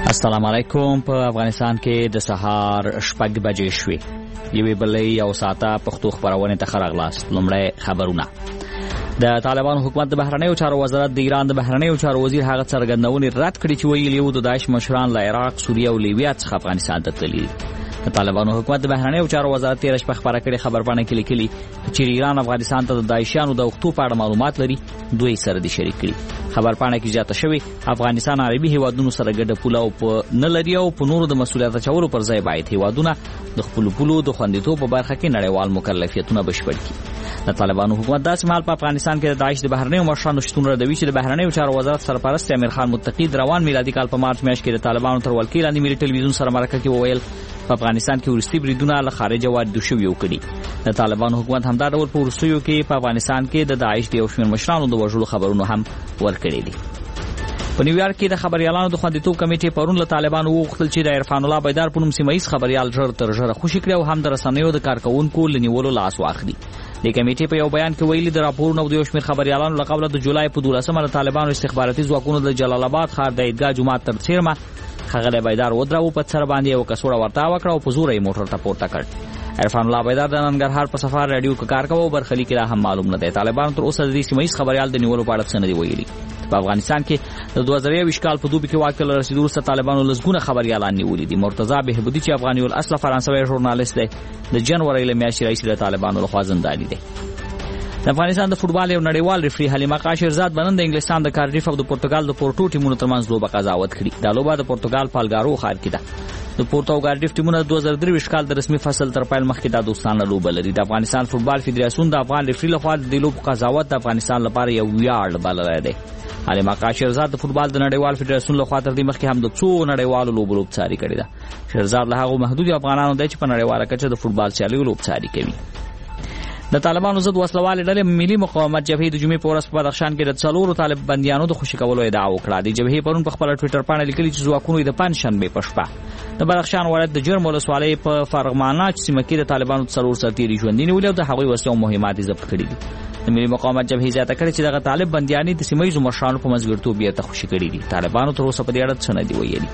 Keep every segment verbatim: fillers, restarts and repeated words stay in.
السلام علیکم. په افغانستان کې د سهار شپږ بجې شوې. یوې بلې یو ساعته پښتو خبرونه ته خراغلاست. لومړی خبرونه. د طالبانو حکومت د بهرنیو چارو وزارت د ایران د بهرنیو چارو وزیر هغه څرګندونې رد کړې چې ویلي یو د داعش مشران له عراق، سوریه او لیبیا څخه افغانستان ته تللي. د طالبانو حکومت د بهرنیو چارو وزارت تیر شپه خبره کړې خبرپاڼه کې لیکلي چې ایران افغانستان ته د داعشیانو د وختو په اړه معلومات لري، دوی سره د شریک کړي. خبرپاڼه کې ځاته شوی افغانستان عربي هیوادونو سره ګډه پوله او په نه لري او په نورو د مسولیت اچولو پر ځای باید هیوادونه د خپل پولو د خوندیتوب په برخه کې نړیوال مکلفیتونه بشپړ کړي. د طالبانو حکومت داسې مهال په افغانستان کې د داعش د بهرنیو مشرانو شتون ردوي چې د بهرنیو چارو وزارت سرپرست امیر خان متقی روان میلادي کال په مارچ میاشت کې د طالبانو تر ولکې لاندې ملي ټلویزیون سره مرکه کې وویل په افغانستان کې ورستي بریدونه له خارجه وارد شوي وکړي. د طالبانو حکومت همدا ډول په وروستیو کې په افغانستان کې د داعش د یو شمېر مشرانو د وژلو خبرونه هم ورکړي دي. په نیویارک کې د خبريالانو د خوندیتوب کمیټې پرون له طالبانو وغوښتل چې د عرفان الله بیدار په نوم سیمه ییز خبريال ژر تر ژره خوشي کړي او هم د رسنیو د کارکونکو لنیولو لاس واخلي. د کمیټې په یو بیان کې ویلي د راپورونو د یو شمېر خبريالانو له قبله د جولای په دولسمه د طالبانو استخباراتي ځواکونو د جلال آباد ښار د عیدګاه جومات تر څیرمه هغه بیدار ودراو په سر باندې یو کڅوړه ورته وکړه او په زور یې موټر ته پورته کړ. عرفان الله بیدار د ننګرهار په سفر رادیو کې کار کوي او برخلیک لا هم معلوم نه دی. طالبانو تر اوسه د دې سیمه ییز خبريال د نیولو په اړه څه نه دی ویلي. په افغانستان کې د دوه زره یو کال په دوبي کې واک ته رسیدو وروسته طالبانو لسګونه خبريالان نیولي دي. مرتضی بهبودي چې افغاني الاصل فرانسوي ژورنالیست دی د جنوري له میاشتې راهیسې د طالبانو لخوا زنداني دی. د افغانستان د فوټبال یو نړیوال ریفری حلیمه قاشرزاد بنن د انګلستان د کارډیف او د پرتګال د پورټو ټیمونو ترمنځ لوبه قضاوت کړي. دا لوبه د پرتګال پالګارو ښار کې ده. د پورتو او کارډیف ټیمونه د دوه زره درې کال د رسمي فصل تر پیل مخکې د دوستانه لوبه لري. د افغانستان فوټبال فدراسیون د افغان ریفری لخوا د لوبو قضاوت د افغانستان لپاره یو ویاړ بللی دی. حلیمه قاشرزاد د فوټبال د نړیوال فدراسیون لخوا تر دې مخکې هم د څو نړیوالو لوبو لوبڅاري کړې ده. شهرزاد له هغو محدود افغانانو دی چې په نړیواله کچه د فوټبال سیالیو لوبڅاري کوي. د طالبانو ضد وسلوال ډلې ملي مقاومت جبهې د جمعې په ورځ په بدخشان کې د څلورو طالب بندیانو د خوشي کولو ادعا وکړه. د جبهې پرون په خپل ټوئیټر باندې لیکلي چې ځواکونو د پنځشنبه په شپه د بدخشان ولایت د جرم ولسوالۍ په فرغمانه سیمه کې د طالبانو څلور سرتیري ژوندي نیولي او د هغوی وسلې او مهمات ضبط کړي دي. د ملي مقاومت جبهې زیاته کړې چې دغه طالب بندیانې د سیمه ییزو مشرانو په مزګرتوب بیرته خوشي کړي دي. طالبانو تر اوسه په دې اړه څه نه دي ویلي.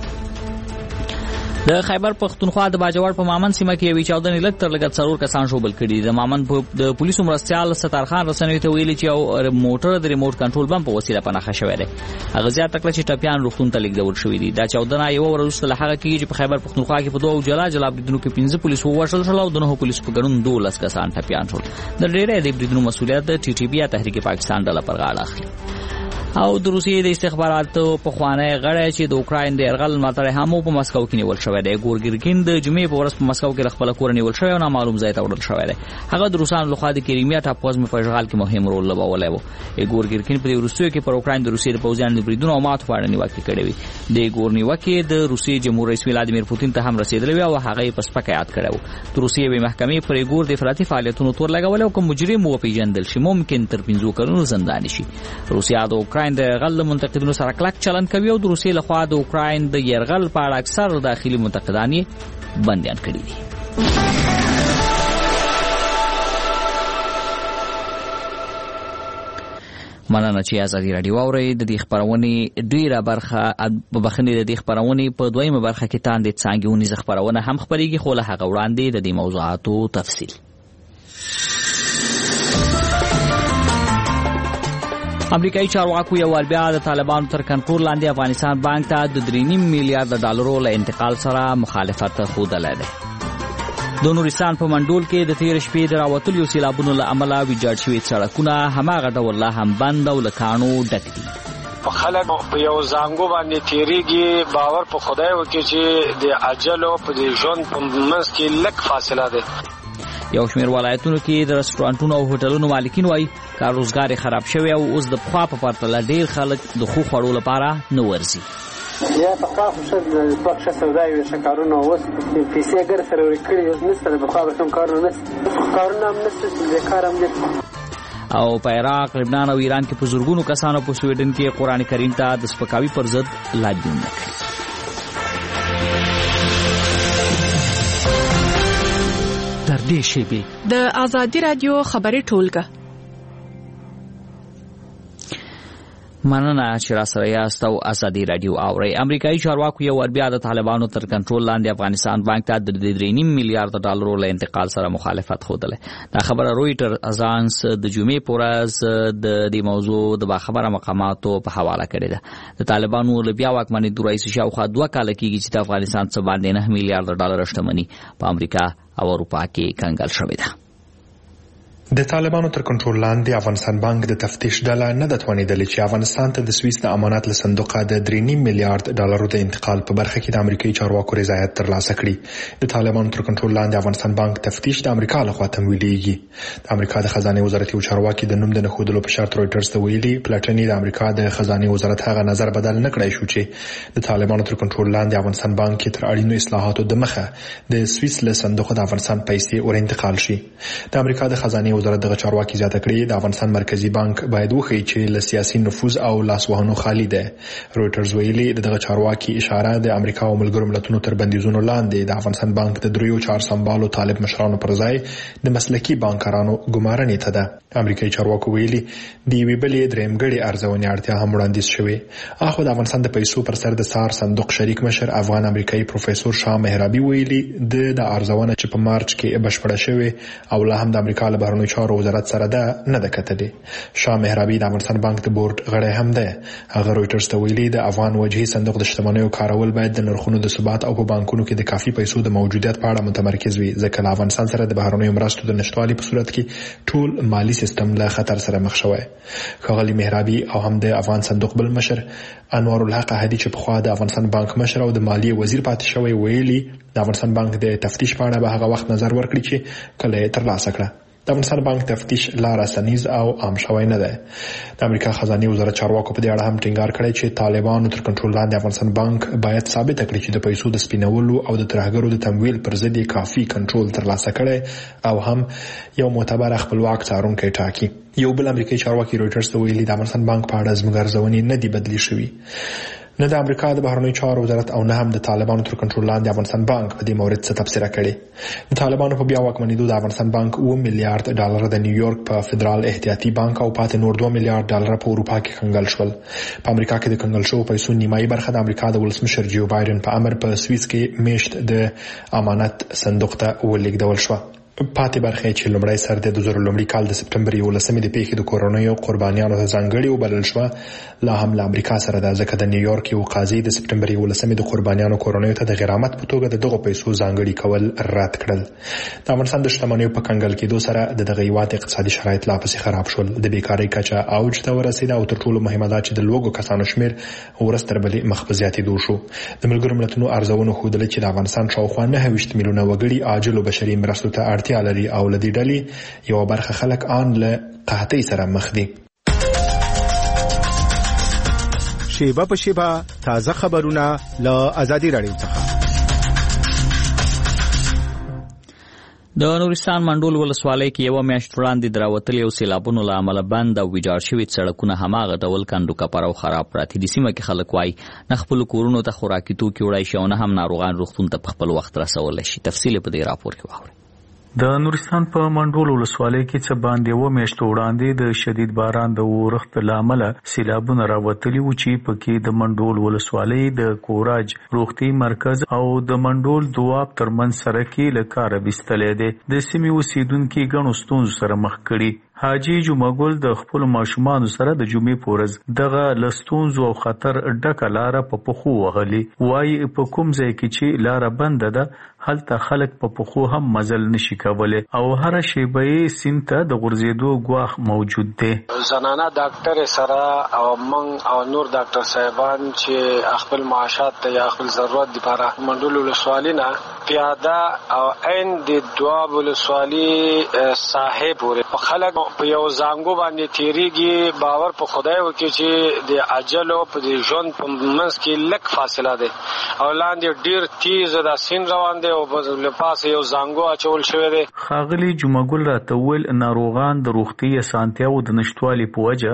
د خیبر پختونخوا د باجوړ په مامن سیمه کې یوې چاودنې لږ تر لږه څلور کسان ژوبل کړي. د مامن د پولیسو مرستیال ستارخان رسنیو ته ویلي چې یو موټر د ریموټ کنټرول بم په وسیله په نښه شوی دی. هغه زیاته کړه چې ټپیان روغتون ته لیږدول شوي دي. دا چاودنه یوه ورځ وروسته له هغه کېږي چې په خیبر پختونخوا کې په دوو جلا جلا بریدونو کې پنځه پولیس ووژل شول او د نهو پولیسو په ګډون دولس کسان ټپیان شول. د ډېری د بریدونو مسؤلیت د ټي ټي بي یا تحریک پاکستان ډله پر غاړه اخلي. او د روسیې د استخباراتو پخوانی غړی چې د اوکراین د یرغل ملاتړی هم په مسکو کې نیول شوی دی. ګورګیرکین د جمعې په ورځ په مسکو کې خپله کور نیول شوی او نامعلوم ځای ته وړل شوی دی. هغه د روسانو لخوا د کریمیا ټاپووزمې په اشغال کې مهم رول لوبولی و. ګورګیرکین په دې وروستیو کې پر اوکراین د روسیې د پوځیانو د بریدونو او ماتو په اړه نیوکې کړې وې. د ګور نیوکې د روسیې جمهور رئیس ولادیمیر پوتین ته هم رسېدلې وې او هغه یې په سپکه یاد کړی و. د روسیې یوې محکمې پر ګور د افراطي فعالیتونو تور لګولی او که مجرم وپېژندل شي ممکن تر پنځو کلونو زنداني شي. روسیه د اوکراین د یرغل منتقدینو سره کلک چلند کوي او د روسیې لخوا د اوکراین د یرغل په اړه اکثر داخلي منتقدان یې بندیان کړي دي. مننه چې ازادي راډیو اورئ. د دې خپرونې ډیره برخه په بخښنې د دې خپرونې په دویمه برخه کې تاندې څانګې ونیزه خپرونه هم خپرېږي، خو له هغه وړاندې د دې موضوعاتو تفصیل. امریکایي چارواکو یو وار بیا د طالبانو تر کنټرول لاندې افغانستان بانک ته د درې نیم میلیارډ ډالرو له انتقال سره مخالفت ښودلی دی. د نورستان په منډول کې د تېرې شپې د راوتلیو سیلابونو له امله ویجاړ شوي سړکونه هماغه ډول لا هم بند او له کاڼو ډک دي. خلک په یو زانګو باندې تیریږي. باور په خدای وکړي چې د اجل او په ژوند په منځ کې لږ فاصله ده. یو شمېر ولایتونو کې د رستورانټونو او هوټلونو مالکین وایي کار روزګار یې خراب شوی او اوس د پخوا په پرتله ډېر خلک د ښو خوړو لپاره نه ورځي. یا پخوا خو ښه دوه ښه سودا وي، ښه کارونه اوس پیسې ګر سره ورکړي اوس نشته. د پخوا به کوم کارونه نشته، کارونه هم نشته، بېکار هم دي. او په عراق، لبنان او ایران کې په زرګونو کسانو په سویډن کې قرآن کریم ته د سپکاوي پر ضد لاریونونه کړي. تر دې شیبې د ازادي راډیو خبري ټولګه. مننه چې را سره یاست او ازادي رادیو اوري. امریکایي چارواکو یو ور بیا د طالبانو تر کنټرول لاندې افغانستان بانک ته د درې نیم میلیارډ ډالرو له انتقال سره مخالفت خوده. دا خبره رويټر اژانس د جمعې پر ورځ د دې موضوع د باخبره مقاماتو په حواله کړې ده. د طالبانو له بیا واکمنۍ د رئیس شاوخوا دوه کال کېږي چې د افغانستان څخه باندې نه میلیارډ ډالر شتمنۍ په امریکا او اروپا کې کنګل شوې ده. د طالبانو تر کنټرول لاندې افغانستان بانک د تفتیش ډله نه د توانیدلې چې افغانستان ته د سویس د امانات له صندوقه د درې نیم میلیارډ ډالرو د انتقال په برخه کې د امریکایي چارواکو رضایت ترلاسه کړي. د طالبانو تر کنټرول لاندې افغانستان بانک تفتیش د امریکا لخوا تمویلېږي. د امریکا د خزانه وزارت یو چارواکي د نوم د نښودلو په شرط رويټرز ته ویلي پلټنې د امریکا د خزانه وزارت هغه نظر بدل نه کړی شو چې د طالبانو تر کنټرول لاندې افغانستان بانک کې تر اړینو اصلاحاتو د مخه د سویس له صندوق د افغانستان پیسې ور انتقال شي. د امریکا د خزانه وزارت د چارواکي زیاته کړې د افغانستان مرکزی بانک باید وښیي چې له سیاسي نفوذ او لاسوهنو خالی ده. رويټرز ویلي دغه چارواکي اشاره د امریکا او ملګرو ملتونو تر بندیزونو لاندې د افغانستان بانک د دریو چار سمبالو طالب مشرانو پر ځای د مسلکي بانکرانو ګمارنې ته ده. امریکایي چارواکو ویلي د یوې بلې درېمګړې ارزونې اړتیا هم وړاندیز شوې. اخو د افغانستان د پیسو پر سر د سار صندوق شریک مشر افغان امریکایي پروفیسور شاه مهرابي ویلي د د ارزونه چې په مارچ کې بشپړه شوې او لا هم د امریکا له بهرنیو چارو وزارت سره ده نه ده کتلې. شاه مهرابي د افغانستان بانک د بورډ غړی هم ده. هغه رويټرز ته ویلي د افغان وجهي صندوق د شتمنیو کارول باید د نرخونو د ثبات او په بانکونو کې د کافي پیسو د موجودیت په اړه متمرکز وي ځکه له افغانستان سره د بهرنیو مرستو د نشټوالي په صورت کې ټول مالی سیستم له خطر سره مخ شوی. ښاغلي مهرابي او هم د افغان صندوق بل مشر انوار الحق هدي چې په خوا د افغانستان بانک مشر او د مالیې وزیر پاتې شوی ویلي د افغانستان بانک د تفتیش په اړه به هغه وخت نظر ورکړي چې کله یې ترلاسه کړه. د افغانستان بانک تفتیش لا رسنیز او عام شوی نه ده. د امریکا خزانه وزارت چارواکو په دې اړه هم ټینګار کړی چې طالبانو تر کنټرول لاندې افغانستان بانک باید ثابت کړي چې د پیسو د سپینولو او د ترهګرو د تمویل پر ضد کافي کنټرول ترلاسه کړي او هم یو معتبر خپلواک څارونکی ټاکي. یو بل امریکایي چارواکي رويټرز ته ویلي د افغانستان بانک په اړه زموږ ارزونې نه دي بدلی شوي. نه د امریکا د بهرنیو چارو وزارت او نه هم د طالبانو تر کنټرول لاندې افغانستان بانک په دې مورد څه تبصره کړې. د طالبانو په بیا واکمنېدو د افغانستان بانک اوه میلیارډ ډالر د نیویورک په فدرال احتیاطي بانک او پاتې نور دوه میلیارډ ډالر په اروپا کې کنګل شول. په امریکا کې د کنګل شوو پیسو نیمایي برخه د امریکا د ولسمشر جو بایدن په امر په سویس کې میشت د امانت صندوق ته ولېږدول شو. پاتې برخه چې لومړی سر د دوه زره لومړي کال د سپټمبر یولسمې د پیښې د کورونیو قربانیانو ته ځانګړي وبلل شو لا هم له امریکا سره د ځکه د نیویورک یو قاضي د سپټمبر یولسمې د قربانیانو کورونیو ته د غرامت په توګه د دغه پیسو ځانګړي کول رد کړل. د افغانستان د شتمنیو په کنګل کېدو سره د دغه هیواد اقتصادي شرایط لا پسې خراب شول. د بیکارۍ کچه اوج ته ورسېده او تر ټولو مهمه دا چې د لوګو کسانو شمیر ورځ تر بلې مخ په زیاتېدو شو. د ملګرو ملتونو ارزونو ښودله چې د افغانستان شاوخوا نهه ویشت میلیونه وګړي عاجل بشري مرستو ته اړتیا لري او له دې ډلې یو برخه خلک آن له قحطۍ سره مخ دي. شیبه په شیبه تازه خبرونه له ازادي رادیو څخه. د نورستان منډول ولسوالۍ کې یو میاشت وړاندې دراوتلي او سیلابونو له امله بند او ویجاړ شوي سړکونه هماغه ډول کندو کپر او خراب پراته دي. سیمه کې خلک وایي نه خپل کورونو ته خوراکي توکي وړای شي او نه هم ناروغان روغتون ته په خپل وخت رسولی شي. تفصیل په دې راپور کې واورئ. د نورستان په منډول ولسوالۍ کې څه باندې و میاشتو وړاندې د شدید باران د اورښت له امله سیلابونه راوتلي و چې پکې د منډول ولسوالۍ د کوراج روغتي مرکز او د منډول دواب ترمنځ سړک له کاره ویستلی دی. د سیمې اوسیدونکي ګڼو ستونزو سره مخ کړي. حاجی جمعګل د خپل ماشومانو سره د جمعې په ورځ دغه له ستونزو او خطر ډکه لاره په پښو وهلي. وایي په کوم ځای کې چې لاره بنده ده هلته خلک په پښو هم مزل نشي کولی او هر شیبه یې سیند ته د غورځېدو ګواښ موجود دی. زنانه ډاکټر سره او من او نور ډاکټر صاحبان چې خپل معاشات ته یا خپل ضرورت لپاره منډول ولسوالۍ نه پیاده او عین د دواب ولسوالۍ ساحې پورې خلک په یو زانګو باندې تیریږي. باور په خدای وکړي چې د اجل او په ژوند په منځ کې لږ فاصله ده او لاندې ډیر تیز د سین روان دی او په لپاسه یو زانګو اچول شوی دی. ښاغلي جمعګل راته وویل ناروغان د روغتي اسانتیاو د نشټوالي په وجه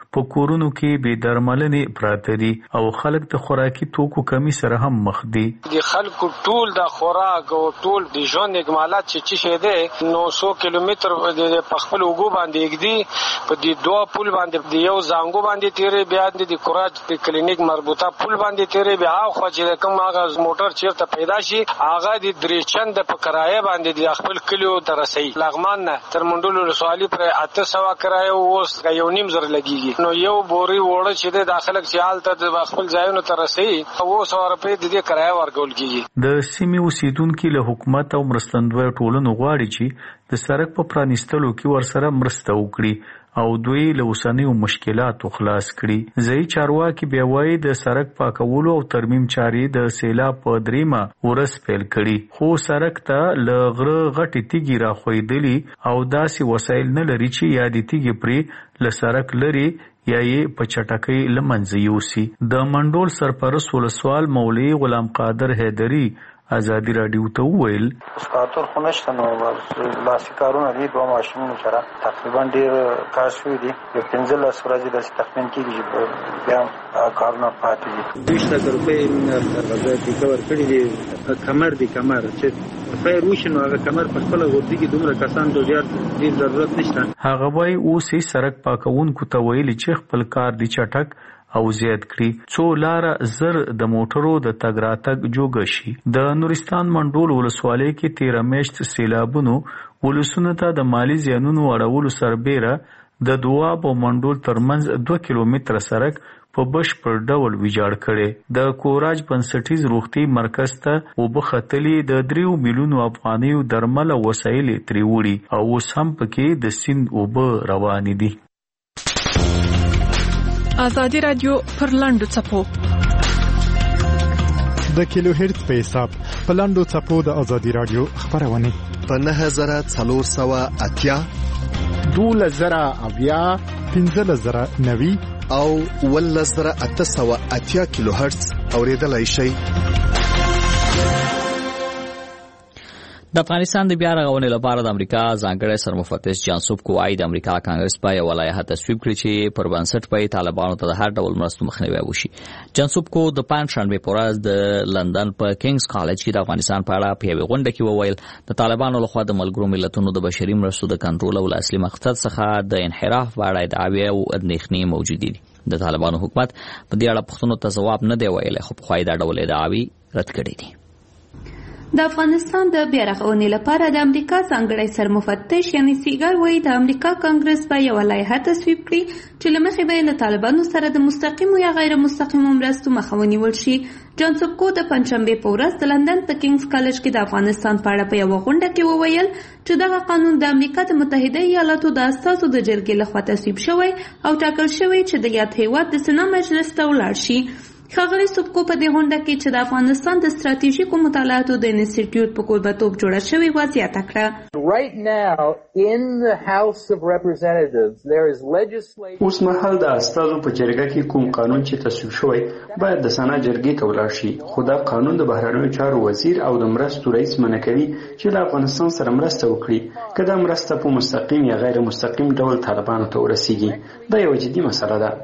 په کورونو کې بې درملنې پراته دي او خلک د خوراکي توکو کمی سره هم مخ دي. د خلکو ټول د خوراک او ټول د ژوند اکمالات چې څه ده نو څو کیلومتر د خپل وګو باندې کېږي په دې دوه پل باندې د یو زنګو باندې تیرې بیا د کوراج د کلینیک مربوطه پل باندې تیرې بیا خو چې کوم هغه موټر چیرته پیدا شي هغه د درې چند په کرایه باندې د خپل کلیو ترسي لغمان نه تر منډول ولسوالۍ پر اته سوه کرایه اوس یو نیم زر لګيږي نو یو بوري وړه چې د داخله سیال ته د خپل ځایونو ترسي او سو روپے د دې کرایه ورکول کیږي. د سیمې اوسیدونکو له حکومت او مرستندوی ټولنو غواړي چې د سړک په پرانیستلو کې ورسره مرسته وکړي او دوی له اوسنیو مشکلاتو خلاص کړي. ځای چارواکي بیا وایي د سړک پاکولو او ترمیم چارې د سیلاب په دریمه ورځ پیل کړي خو سړک ته له غره غټې تیږې راښویدلي او داسې وسایل نه لري چې یا د تیږې پرې له سړک لري یا یې په چټکۍ له منځه یوسي. د منډول سرپرست ولسوال مولوي غلام قادر حیدري ازادي راډیو ته وویل سکاتور خو نشته نو لاسي کارونه دي دوه ماشینونو سره تقریبا ډېر کار شوي دي یو پنځلس ورځې داسې تخمین کېږي چې بیا کارونه پاتې دي. دویشت زره روپۍ ټیکه ورکړي دي کمر دي کمر چې روپۍ روشي نو هغه کمر په خپله غورځېږي دومره کسان ته ډېر ضرورت نشته. هغه وایي اوس یې سړک پاکونکو ته ویلي چې خپل کار دي چټک او زیات کړي څو لاره زر د موټرو د تګ راتګ جوګه شي. د نورستان منډول ولسوالۍ کې تیره میاشت سیلابونو ولسونو ته د مالی زیانونو اړولو سربیره د دواب او منډول ترمنځ دوه کیلومتره سړک په بشپړ ډول ویجاړ کړي. د کوراج بنسټیز روغتي مرکز ته اوبه ختلې د دریو میلیونو افغانیو درمل او وسایل ترې وړي او اوس هم پکې د سیند اوبه روانې دي. ازادي رادیو پر لاندو چپو د کیلو هرتز په حساب په لاندو چپو د ازادي رادیو خبرونه په نه زره څلور سوه اتیا دوله زره اویا پنځله زره نوي او اوله زره اته سوه اتیا کیلو هرتز اوریدلای شئ. د افغانستان د بیا رغونې لپاره د امریکا ځانګړی سرمفتش جان سوبکو وايي د امریکا کانګرس په یو لایحه تصویب کړې چې پر بنسټ په طالبانو ته د هر ډول مرستو مخنیوی وشي. جان سوبکو د پنځشنبه په ورځ د لندن په کینګز کالج کې د افغانستان په اړه په یوه غونډه کې وویل د طالبانو لخوا د ملګرو ملتونو د بشري مرستو د کنټرول او اصلي مقصد څخه د انحراف په اړه ادعاوې او اندېښنې موجودې دي. د طالبانو حکومت په دې اړه پوښتنو ته ځواب نه دی ویلی خو پخوا یې دا ډول ادعاوې رد کړې دي. د افغانستان د بیا رغونې لپاره د امریکا ځانګړی سرمفتش یعنی سیګر وایي د امریکا کانګرس به یوه لایحه تصویب کړي چې له مخې به یې له طالبانو سره د مستقیمو یا غیر مستقیمو مرستو مخه ونیول شي. جان سوبکو د پنځشنبې په ورځ د لندن په کینګز کالج کې د افغانستان په اړه په یوه غونډه کې وویل چې دغه قانون د امریکا د متحده ایالاتو د اساسو د جرګې لخوا تصویب شوی او ټاکل شوی چې د یاد هیواد د سنا مجلس ته ولاړ شي. ښاغلي سوبکو په دې غونډه کې چې د افغانستان د ستراتیژیکو مطالعاتو د انسټیټیوټ په کوربهتوب جوړه شوې وه زیاته کړه. Right now in the House of Representatives there is legislation. اوس مهال د استازو په جرګه کې کوم قانون چې تصویب شوی باید د سنا جرګې ته ولاړ شي خو دا قانون د بهرنیو چارو وزیر او د مرستو رئیس منع کوي چې له افغانستان سره مرسته وکړي که دا مرسته په مستقیم یا غیر مستقیم ډول طالبانو ته ورسیږي. دا یوه جدي مسله ده.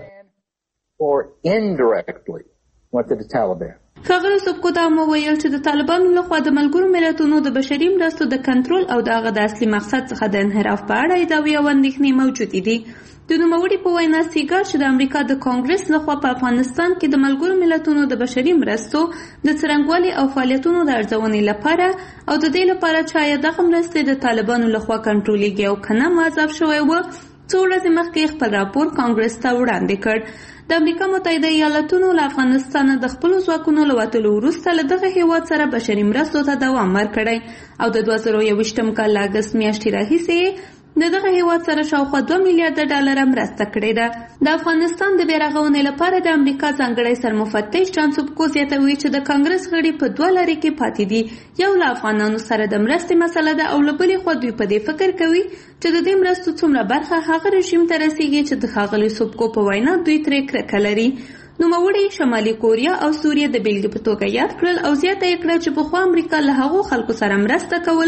Or indirectly what did the Taliban ښاغلي سوبکو دا هم وویل چې د طالبانو لخوا د ملګرو ملتونو د بشري مرستو د کنټرول او د هغه د اصلي مقصد څخه د انحراف په اړه ادعاوې او اندېښنې موجودې دي. د نوموړي په وینا سیګر چې د امریکا د کانګرس لخوا په افغانستان کې د ملګرو ملتونو د بشري مرستو د څرنګوالي او فعالیتونو د ارزونې لپاره او د دې لپاره چې آیا دغه مرستې د طالبانو لخوا کنټرولېږي او که نه معذب شوی و څو ورځې مخکې خپل راپور کانګرس ته وړاندې کړ. د امریکا متحده ایالاتونو له افغانستانه د خپلو ځواکونو له وتلو وروسته له دغه هیواد سره بشري مرستو ته دوام ورکړی او د دوه زره یوویشتم کال له اګست میاشتې راهیسې د دغه هیواد سره شاوخوا دوه میلیارده ډالره مرسته کړې ده. د افغانستان د بیا رغونې لپاره د امریکا ځانګړی سرمفتش جان سوبکو زیاتوي چې د کانګرس غړي په دوه لارې کې پاتې دي. یو له افغانانو سره د مرستې مسله ده او له بلې خوا دوی په دې فکر کوي چې د دې مرستو څومره برخه هغه رژیم ته رسیږي چې د ښاغلي سوبکو په وینا دوی ترې کرکه لري. نوموړي شمالي کوریا او سوریه د بیلګې په توګه یاد کړل او زیاته یې کړه چې پخوا امریکا له هغو خلکو سره مرسته کوله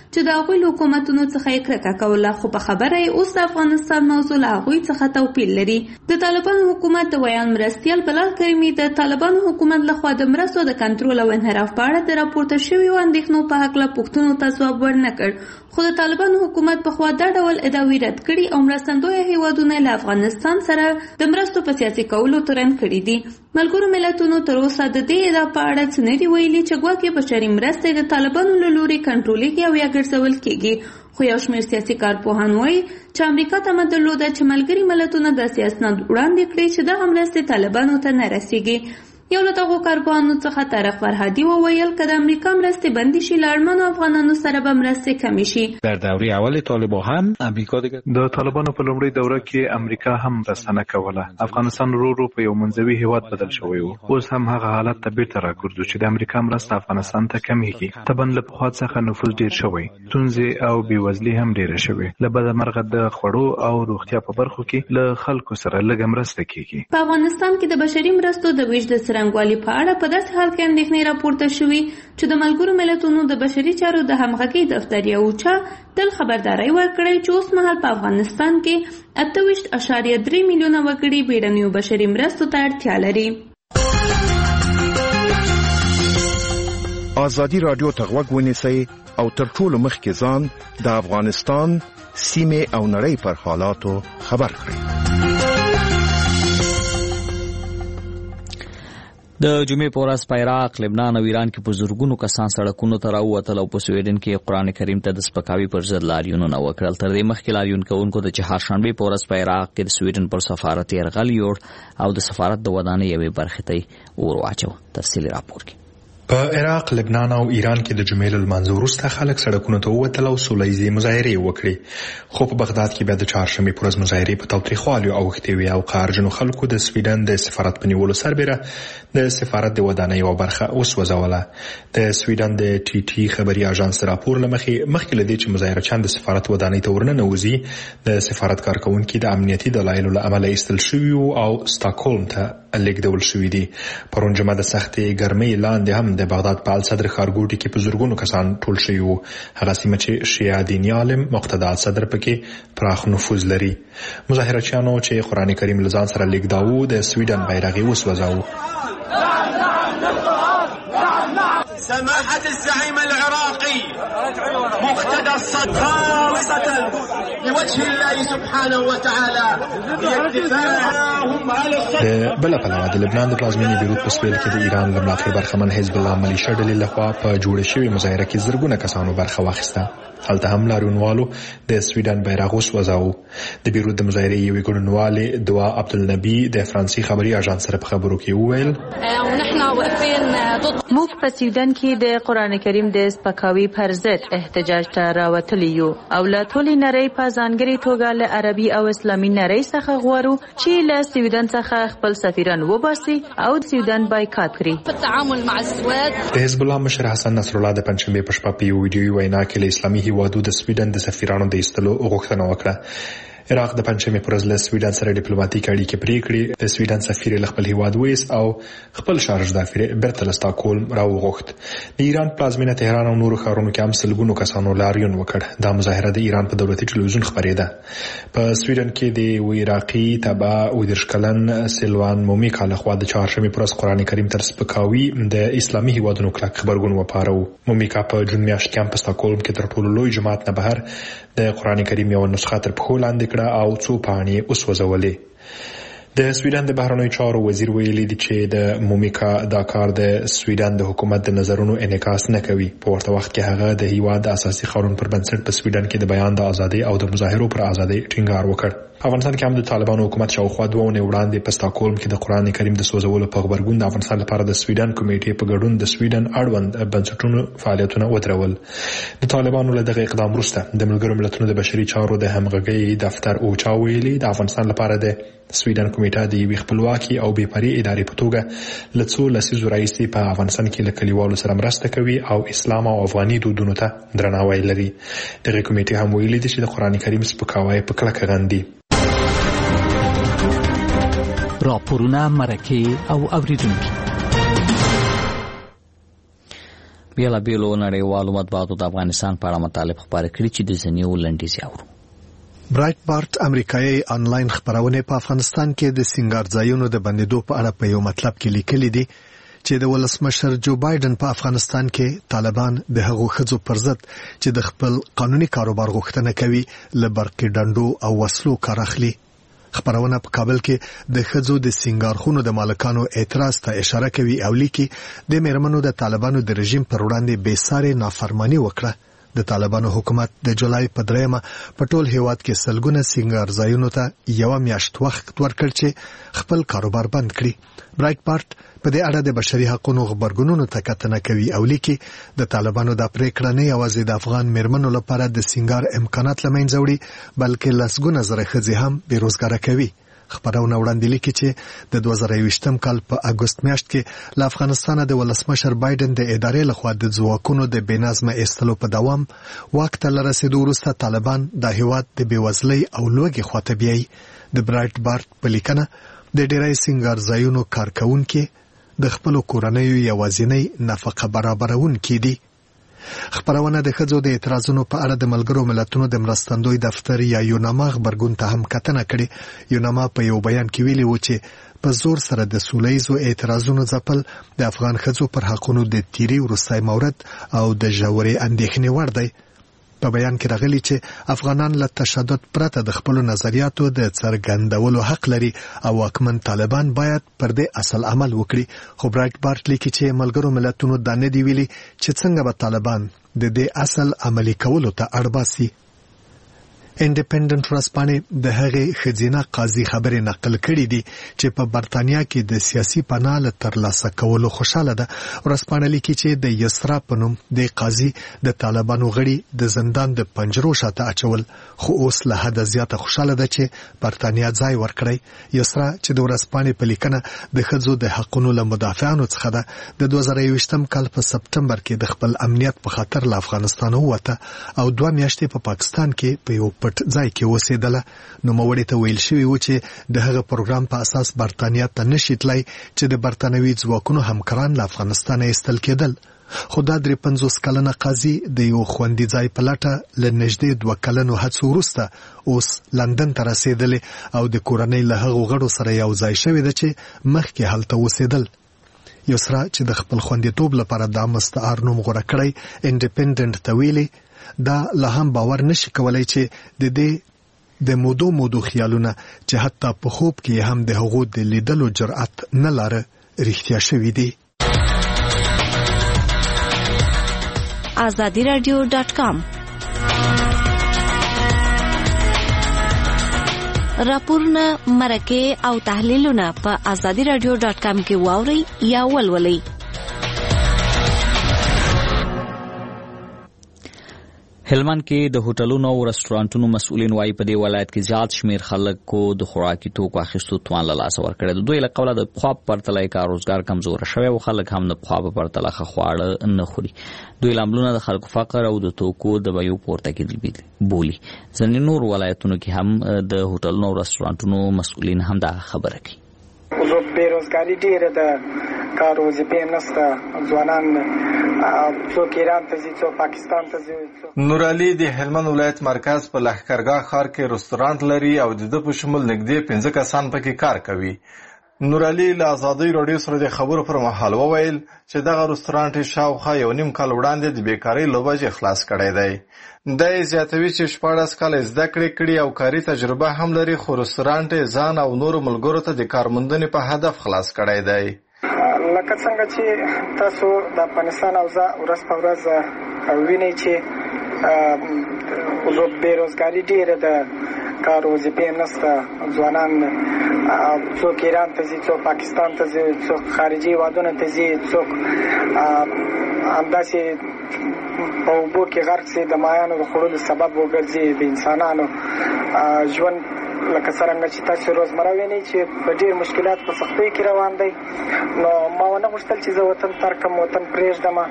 چې د هغوی له حکومتونو څخه یې کرکه کوله، خو په خبره یې اوس د افغانستان موضوع له هغوی څخه توپیر لري. د طالبانو حکومت د ویان مرستیال بلال کریمي د طالبانو حکومت لخوا د مرستو د کنټرول او انحراف په اړه د راپورته شویو اندېښنو په هکله پوښتنو ته ځواب ورنه کړ، خو د طالبانو حکومت پخوا دا ډول ادعاوې رد کړي او مرستندویه هیوادونه له افغانستان سره د مرستو په سیاسي کولو تورن کړي دي. ملګرو ملتونو تر اوسه د دې ادعا په اړه څه نه دي ویلي چې ګواکې بشري مرستې د طالبانو له لوري کنټرولېږي او یا ګرځول کېږي، خو یو شمېر سیاسي کارپوهان وایي چې امریکا تمه درلوده چې ملګري ملتونه داسې اسناد وړاندې کړي چې دغه مرستې طالبانو ته نه رسیږي. یو له دغو کارپوهانو څخه طارق فرهادي وویل که د امریکا مرستې بندي شي له اړمنو افغانانو سره به مرستې کمې شي. در دوره اول طالبان هم امریکا دیگه د طالبانو په لومړۍ دوره کې امریکا هم مرسته نه کوله. افغانستان ورو ورو په یو منځوي هیواد بدل شوی و. اوس هم هغه حالت ته بیرته راګرځو چې د امریکا مرسته افغانستان ته کمیږي. طبعا له پخوا څخه نفوذ ډیر شوی، ستونزې او بېوزلي هم ډیره شوې. له بده مرغه د خوړو او روغتیا په برخو کې له خلکو سره لږه مرسته کیږي. په افغانستان کې د بشري مرستو د ویش د څرنګوالي په اړه په داسې حال کې اندېښنې راپورته شوي چې د ملګرو ملتونو د بشري چارو د همغږۍ دفتر یو چا تل خبرداری ورکړی چې اوس مهال په افغانستان کې اته ویشت اعشاریه درې میلیونه وګړي بیړنیو بشري مرستو ته اړتیا لري. ازادي راډیو ته غوږ ونیسئ او تر ټولو مخکې ځان د افغانستان سیمې او نړۍ پر حالاتو خبر کړئ. د جمعې په ورځ په عراق، لبنان او ایران کې په زرګونو کسان سړکونو ته راووتل او په سویډن کې قرآن کریم ته د سپکاوي پر ضد لاریونونه وکړل. تر دې مخکې لاریون کوونکو د چهارشنبې په ورځ په عراق کې د سویډن پر سفارت یرغل یوړ او د سفارت د ودانۍ یوې برخې ته اور واچو. تفصیلي راپور کې په عراق، لبنان او ایران کې د جمعې له لمانځه وروسته خلک سړکونو ته ووتل او سوله ییزې مظاهرې وکړې، خو په بغداد کې بیا د چهارشنبې په ورځ مظاهرې په تاوتریخوالیو اوښتې وې او قهرجنو خلکو د سویډن د سفارت په نیولو سربیره د سفارت د ودانۍ یوه برخه وسوځوله. د سویډن د ټي ټي خبري اژانس راپور له مخې مخکې له دې چې مظاهرچیان د سفارت ودانۍ ته ورننوځي، د سفارت کارکوونکي د امنیتي دلایلو له امله ایستل شوي او سټاکهولم ته لیږدول شوي دي. پرون جمعه د سختې ګرمۍ لاندې هم د بغداد په الصدر ښارګوټي کې په زرګونو کسان ټول شوي وو، هغه سیمه چې شیعه دیني عالم مقتدا الصدر پکې پراخ نفوذ لري. مظاهرچیانو چې قرآن کریم له ځان سره لیږداوه د سویډن بیرغ یې وسوځاوه. سماحة الزعيم العراقي مقتدى الصدر خالصة لوجه الله سبحانه وتعالى د بل پلوه د لبنان د پلازمینې بیروت په سویل کې د ایران له ملاتړ برخمن حزب الله ملیشه ډلې لخوا په جوړه شوې مظاهره کې زرګونه کسانو برخه واخیسته. هلته هم لاریونوالو د سویډن بیرغ وسوځاوه. د بیروت د مظاهرې یوې ګډونوالې دعا عبدالنبي د فرانسې خبري اژانس سره په خبرو کې وویل موږ په سویډن کې د قرآن کریم د سپکاوي پر ضد احتجاج ته راوتلي یو او له ټولې نړۍ په ځانګړې توګه له عربي او اسلامي نړۍ څخه غواړو چې له سویډن څخه خپل سفیران وباسي او سویډن بایکاټ کړي. په تعامل مع السواد د حزب الله مشر حسن نصر الله د پنځشنبې په شپه په یو ویډیوي وینا کې له اسلامي هیوادو د سویډن د سفیرانو د ایستلو غوښتنه وکړه. عراق د پنځمې پر ورځ له سویډن سره ډیپلوماټیک اړیکې پرې کړې. د سویډن سفیر له خپل هیواد ویست او خپل شارج دافر بیرته له سټاکهولم راوغوښت. د ایران پلازمینه تهران او نورو ښارونو کې هم سلګونو کسانو لاریون وکړ. دا مظاهره د ایران په دولتي ټلویزیون خبرېده. په سویډن کې د عراقي تبع اویدېرش کلن سیلوان مومیکا لخوا د چهارشنبې پر ورځ قرآن کریم تر سپکاوي د اسلامي هیوادونو کلک خبرګون وپاره. مومیکا په جون میاشت کې هم په سټاکهولم کې تر ټولو لوی جماعت نه بهر د قرآن کریم یو نسخه تر پښو لاندې او څو پاڼې وسوځولې. د سویډن د بهرنیو چارو وزیر ویلي دی چې د مومیکا دا کار د سویډن د حکومت د نظرونو انعکاس نه کوي. په ورته وخت کې هغه د هیواد د اساسي قانون پر بنسټ په سویډن کې د بیان د ازادۍ او د مظاهرو پر ازادۍ ټینګار وکړ. افغانستان کې هم د طالبانو حکومت شاوخوا دوه اونۍ وړاندې په سټاکهولم کې د قرآن کریم د سوځولو په غبرګون د افغانستان لپاره د سویډن کمیټې په ګډون د سویډن اړوند بنسټونو فعالیتونه ودرول. د طالبانو له دغه اقدام وروسته د ملګرو ملتونو د بشري چارو د همغږۍ دفتر اوچا ویلي د افغانستان لپاره د سویډن کمیټه د یوې خپلواکي او بې پرې ادارې په توګه له څو لسیزو راهیسې په افغانستان کې له کلیوالو سره مرسته کوي او اسلام او افغاني دودونو ته درناوی لري. دغه کمیټې هم ویلي دي چې د قرآن کریم سپکاوی په کلکه غندي. راپورونه، مرکې او اوریدونکي. بیلا بیلو نړیوالو مطبوعاتو د افغانستان په اړه مطالب خبرې کړي چې د ځینو لنډیز یاورو. برایټ بارت امریکایي آنلاین خبرونه په افغانستان کې د سنگار ځایونو د بندیدو په اړه په یو مطلب کې لیکلي دي چې د ولسمشر جو بایدن په افغانستان کې طالبان د هغو ښځو پر ضد چې د خپل قانوني کاروبار غوښتنه کوي له برقي ډنډو او وسلو کار اخلي. خبرونه په کابل کې د ښځو د سنگارخونو د مالکانو اعتراض ته اشاره کوي او لیکي د میرمنو د طالبانو د رژیم پر وړاندې بې ساري نافرمانی وکړه. د طالبانو حکومت د جولای په دریمه په ټول هیواد کې سلګونه سنگار ځایونو ته یو میاشت وخت ورکړ چې خپل کاروبار بند کړي. برایټ بارت په دې اړه د بشري حقوقو خبرګونونو ته کتنه کوي او لیکي د طالبانو د پریکړه نه یوازې د افغان میرمنو لپاره د سنگار امکانات لمنځه وړي بلکې لسګونه زره ښځې هم بیروزګاره کوي. خبرونه وړاندې لیکي چې د دوه زره یوویشتم کال په اګوست میاشت کې له افغانستان د ولسمشر بایدن د ادارې لخوا د ځواکونو د بېنظمه ایستلو په دوام واک ته رسیدو وروسته طالبان د هیواد د بېوزلۍ او لوږې خواته بیایي. د برایټ بارت په لیکنه د ډیری سنگار ځایونو کارکونکي د خپل کورنیو یوازینی نفقه برابرونکي دي. خبرونه د ښځو د اعتراضونو په اړه د ملګرو ملتونو د مرستندوی دفتر یا یوناما خبرګون ته هم کتنه کړې. یوناما په یو بیان کې ویلي و چې په زور سره د سولهییزو اعتراضونو ځپل د افغان ښځو پر حقونو د تیری وروستی مورد او د ژورې اندېښنې وړ دی. په بیان کې راغلي چې افغانان له تشدد پرته د خپل نظریاتو د څرګندولو حق لري او واکمن طالبان باید پر دې اصل عمل وکړي. خو برایټ بارت لیکي چې ملګرو ملتونو دا نه دی ویلي چې څنګه به طالبان د دې اصل عملي کولو ته اړ باسي. انډیپندنت ورځپاڼې د هغې ښځینه قاضي خبرې نقل کړې دي چې په برتانیا کې د سیاسي پناه له ترلاسه کولو خوشاله ده. ورځپاڼه لیکي چې د یسرا په نوم د قاضي د طالبانو غړي د زندان د پنجرو شاته اچول خو اوس له حده زیاته خوشاله ده چې برتانیا ځای ورکړی. یسرا چې د ورځپاڼې په لیکنه د ښځو د حقونو له مدافعانو څخه ده د دوه زره یوویشتم کال په سپټمبر کې د خپل امنیت په خاطر له افغانستان ووته او دوه میاشتې په پاکستان کې په یو پټ ځای کې اوسېدله. نوموړي ته ویل شوي و چې د هغه پروګرام په اساس برتانیا ته نشي تللی چې د برتانوي ځواکونو همکاران له افغانستانه ایستل کېدل. خو دا درې پنځوس کلنه قاضي د یو خوندي ځای په لټه له نږدې دوه کلنو هڅو وروسته اوس لندن ته رسېدلې او د کورنۍ له هغو غړو سره یو ځای شوې ده چې مخکې هلته اوسېدل. یسرا چې د خپل خوندیتوب لپاره دا مستعار نوم غوره کړی انډیپندنت ته ویلي دا لا هم باور نشي کولای چې د دې د مودو مودو خیالونه چې حتی په خوب کې هم د هغو د لیدلو جرأت نه لاره رښتیا شوي دي. آزادی رادیو ډاټ کام راپورونه مرکه او تحلیلونه په آزادی رادیو ډاټ کام کې واوري یا ولولئ. هلمند کې د هوټلونو او رستورانټونو مسؤلین وايي په دې ولایت کې زیات شمیر خلکو د خوراکي توکو اخیستو توان له لاسه ورکړی. د دوی له قوله د پخوا په پرتله یې کار روزګار کمزوره شوی او خلک هم د پخوا په پرتله ښه خواړه نه خوري. دوی لاملونه د خلکو فقر او د توکو د بیو پورته کېدل بولي. ځینې نور ولایتونو کې هم د هوټلونو او رستورانټونو مسؤلین هم دا خبره کوي. بیروزګاری ډیره ده، کار وظیفې نشته، ځوانان څوک ایران ته ځي، څوک پاکستان ته ځي. نور علي د هلمند ولایت مرکز په لښکرګاه ښار کې رستورانت لري او د ده په شمول نږدې پنځه کسان پکې کار کوي. نور علي له ازادۍ راډیو سره د خبرو پر مهال وویل چې دغه رستورانت شاوخوا یو نیم کال وړاندې د بیکارۍ له وجې خلاص کړی دی. دی زیاتوي چې شپاړس کاله زده کړې کړي او کاري تجربه هم لري، خو رستورانت یې ځان او نورو ملګرو ته د کارموندنې په هدف خلاص کړی دی. لکه څنګه چې تاسو د افغانستان اوضاع ورځ په ورځ وینئ چې بیروزګاري ډېره ده، کار وظیفې نشته، ځوانان څوک ایران ته ځي، څوک پاکستان ته ځي، څوک خارجي هېوادونو ته ځي، څوک همداسې په اوبو کې غرق سي، د ماهیانو د خوړلو سبب وګرځي. د انسانانو ژوند لکه څرنګه چې تاسو روزمره وینئ چې په ډېر مشکلات په سختۍ کې روان دی. نو ما ونه غوښتل چې زه وطن ترک کړم، وطن پرېږدم،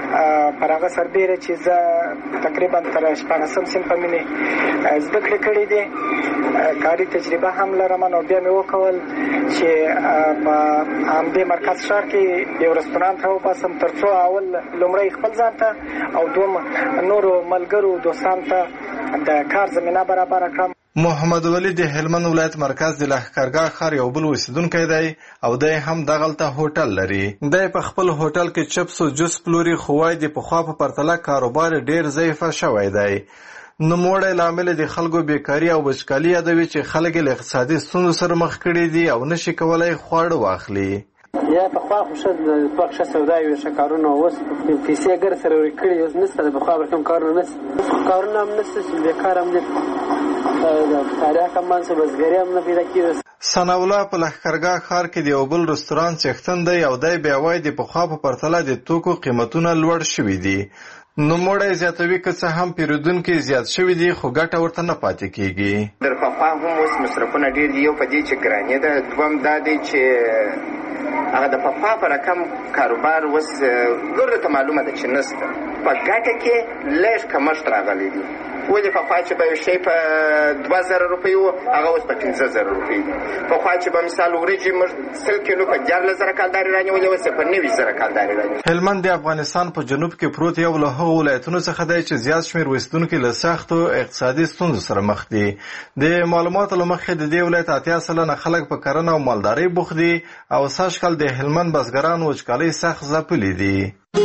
پر هغه سربیره چې زه تقریبا تر شپاړسم صنف مې زده کړې کړې دي، کاري تجربه هم لرم. نو بیا مې وکول چې په همدې مرکز ښار کې یو رستورانت راوباسم تر څو اول لومړی خپل ځان ته او دوم نورو ملګرو دوستانو ته د کار زمینه برابره کړم. محمد ولی د هلمند ولایت مرکز د لښکرګاه ښار یو بل اوسیدونکی دی او دی هم دغلته هوټل لري. دی په خپل هوټل کې چپس او جوس پلوري، خو وایي د پخوا په پرتله کاروبار ډیر ضعیفه شوی دی. نوموړی لامل د خلکو بیکاري او وچکالي یادوي چې خلک له اقتصادي ستونزو سره مخ کړي دي او نشي کولای خواړه واخلي. یا پخوا خو ښه پاک ښه سودا وي، ښه کارونه اوس پیسې ګر سره ورکړي، اوس نشته د پخوا به کوم کارونه نشته، کارونه هم نشته چې بیکار هم دي، تاریخ هم باندې بزګري هم نه پیدا کېږي. ثناء الله په لښکرګاه ښار کې د یو بل رستورانت څښتن دی او دی بیا وایي د پخوا په پرتله د توکو قیمتونه لوړ شوي دي. نوموړی زیاتوي که څه هم پیرودونکي زیات شوي دي خو ګټه ورته نه پاتې کېږي. در پخوا هم اوس مصرفونه ډېر دي، یو په دې چې ګراني ده، دوم دا دی چې هغه د پخوا په رقم کاروبار اوس ګورو ته معلومه ده چې نشته، په ګټه کې لږ کمښت راغلی دی. ولې پخوا چې به یو شی په دوه زره روپۍ و هغه اوس په پنځه زره روپۍ دي. پخوا چې به مثال وریجې موږ سل کیلو په دیارلس زره کلدارې رانیولې، اوس یې په نوي زره کلدارې رانیولې. هلمند د افغانستان په جنوب کې پروت یو له هغو ولایتونو څخه دی چې زیات شمېر اوسېدونکي له سختو اقتصادي ستونزو سره مخ دي. د معلوماتو له مخې د دې ولایت اتیا سلنه خلک په کرنه او مالدارۍ بوخت دي او سږکال د هلمند بزګران وچکالۍ سخت ځپلي دي.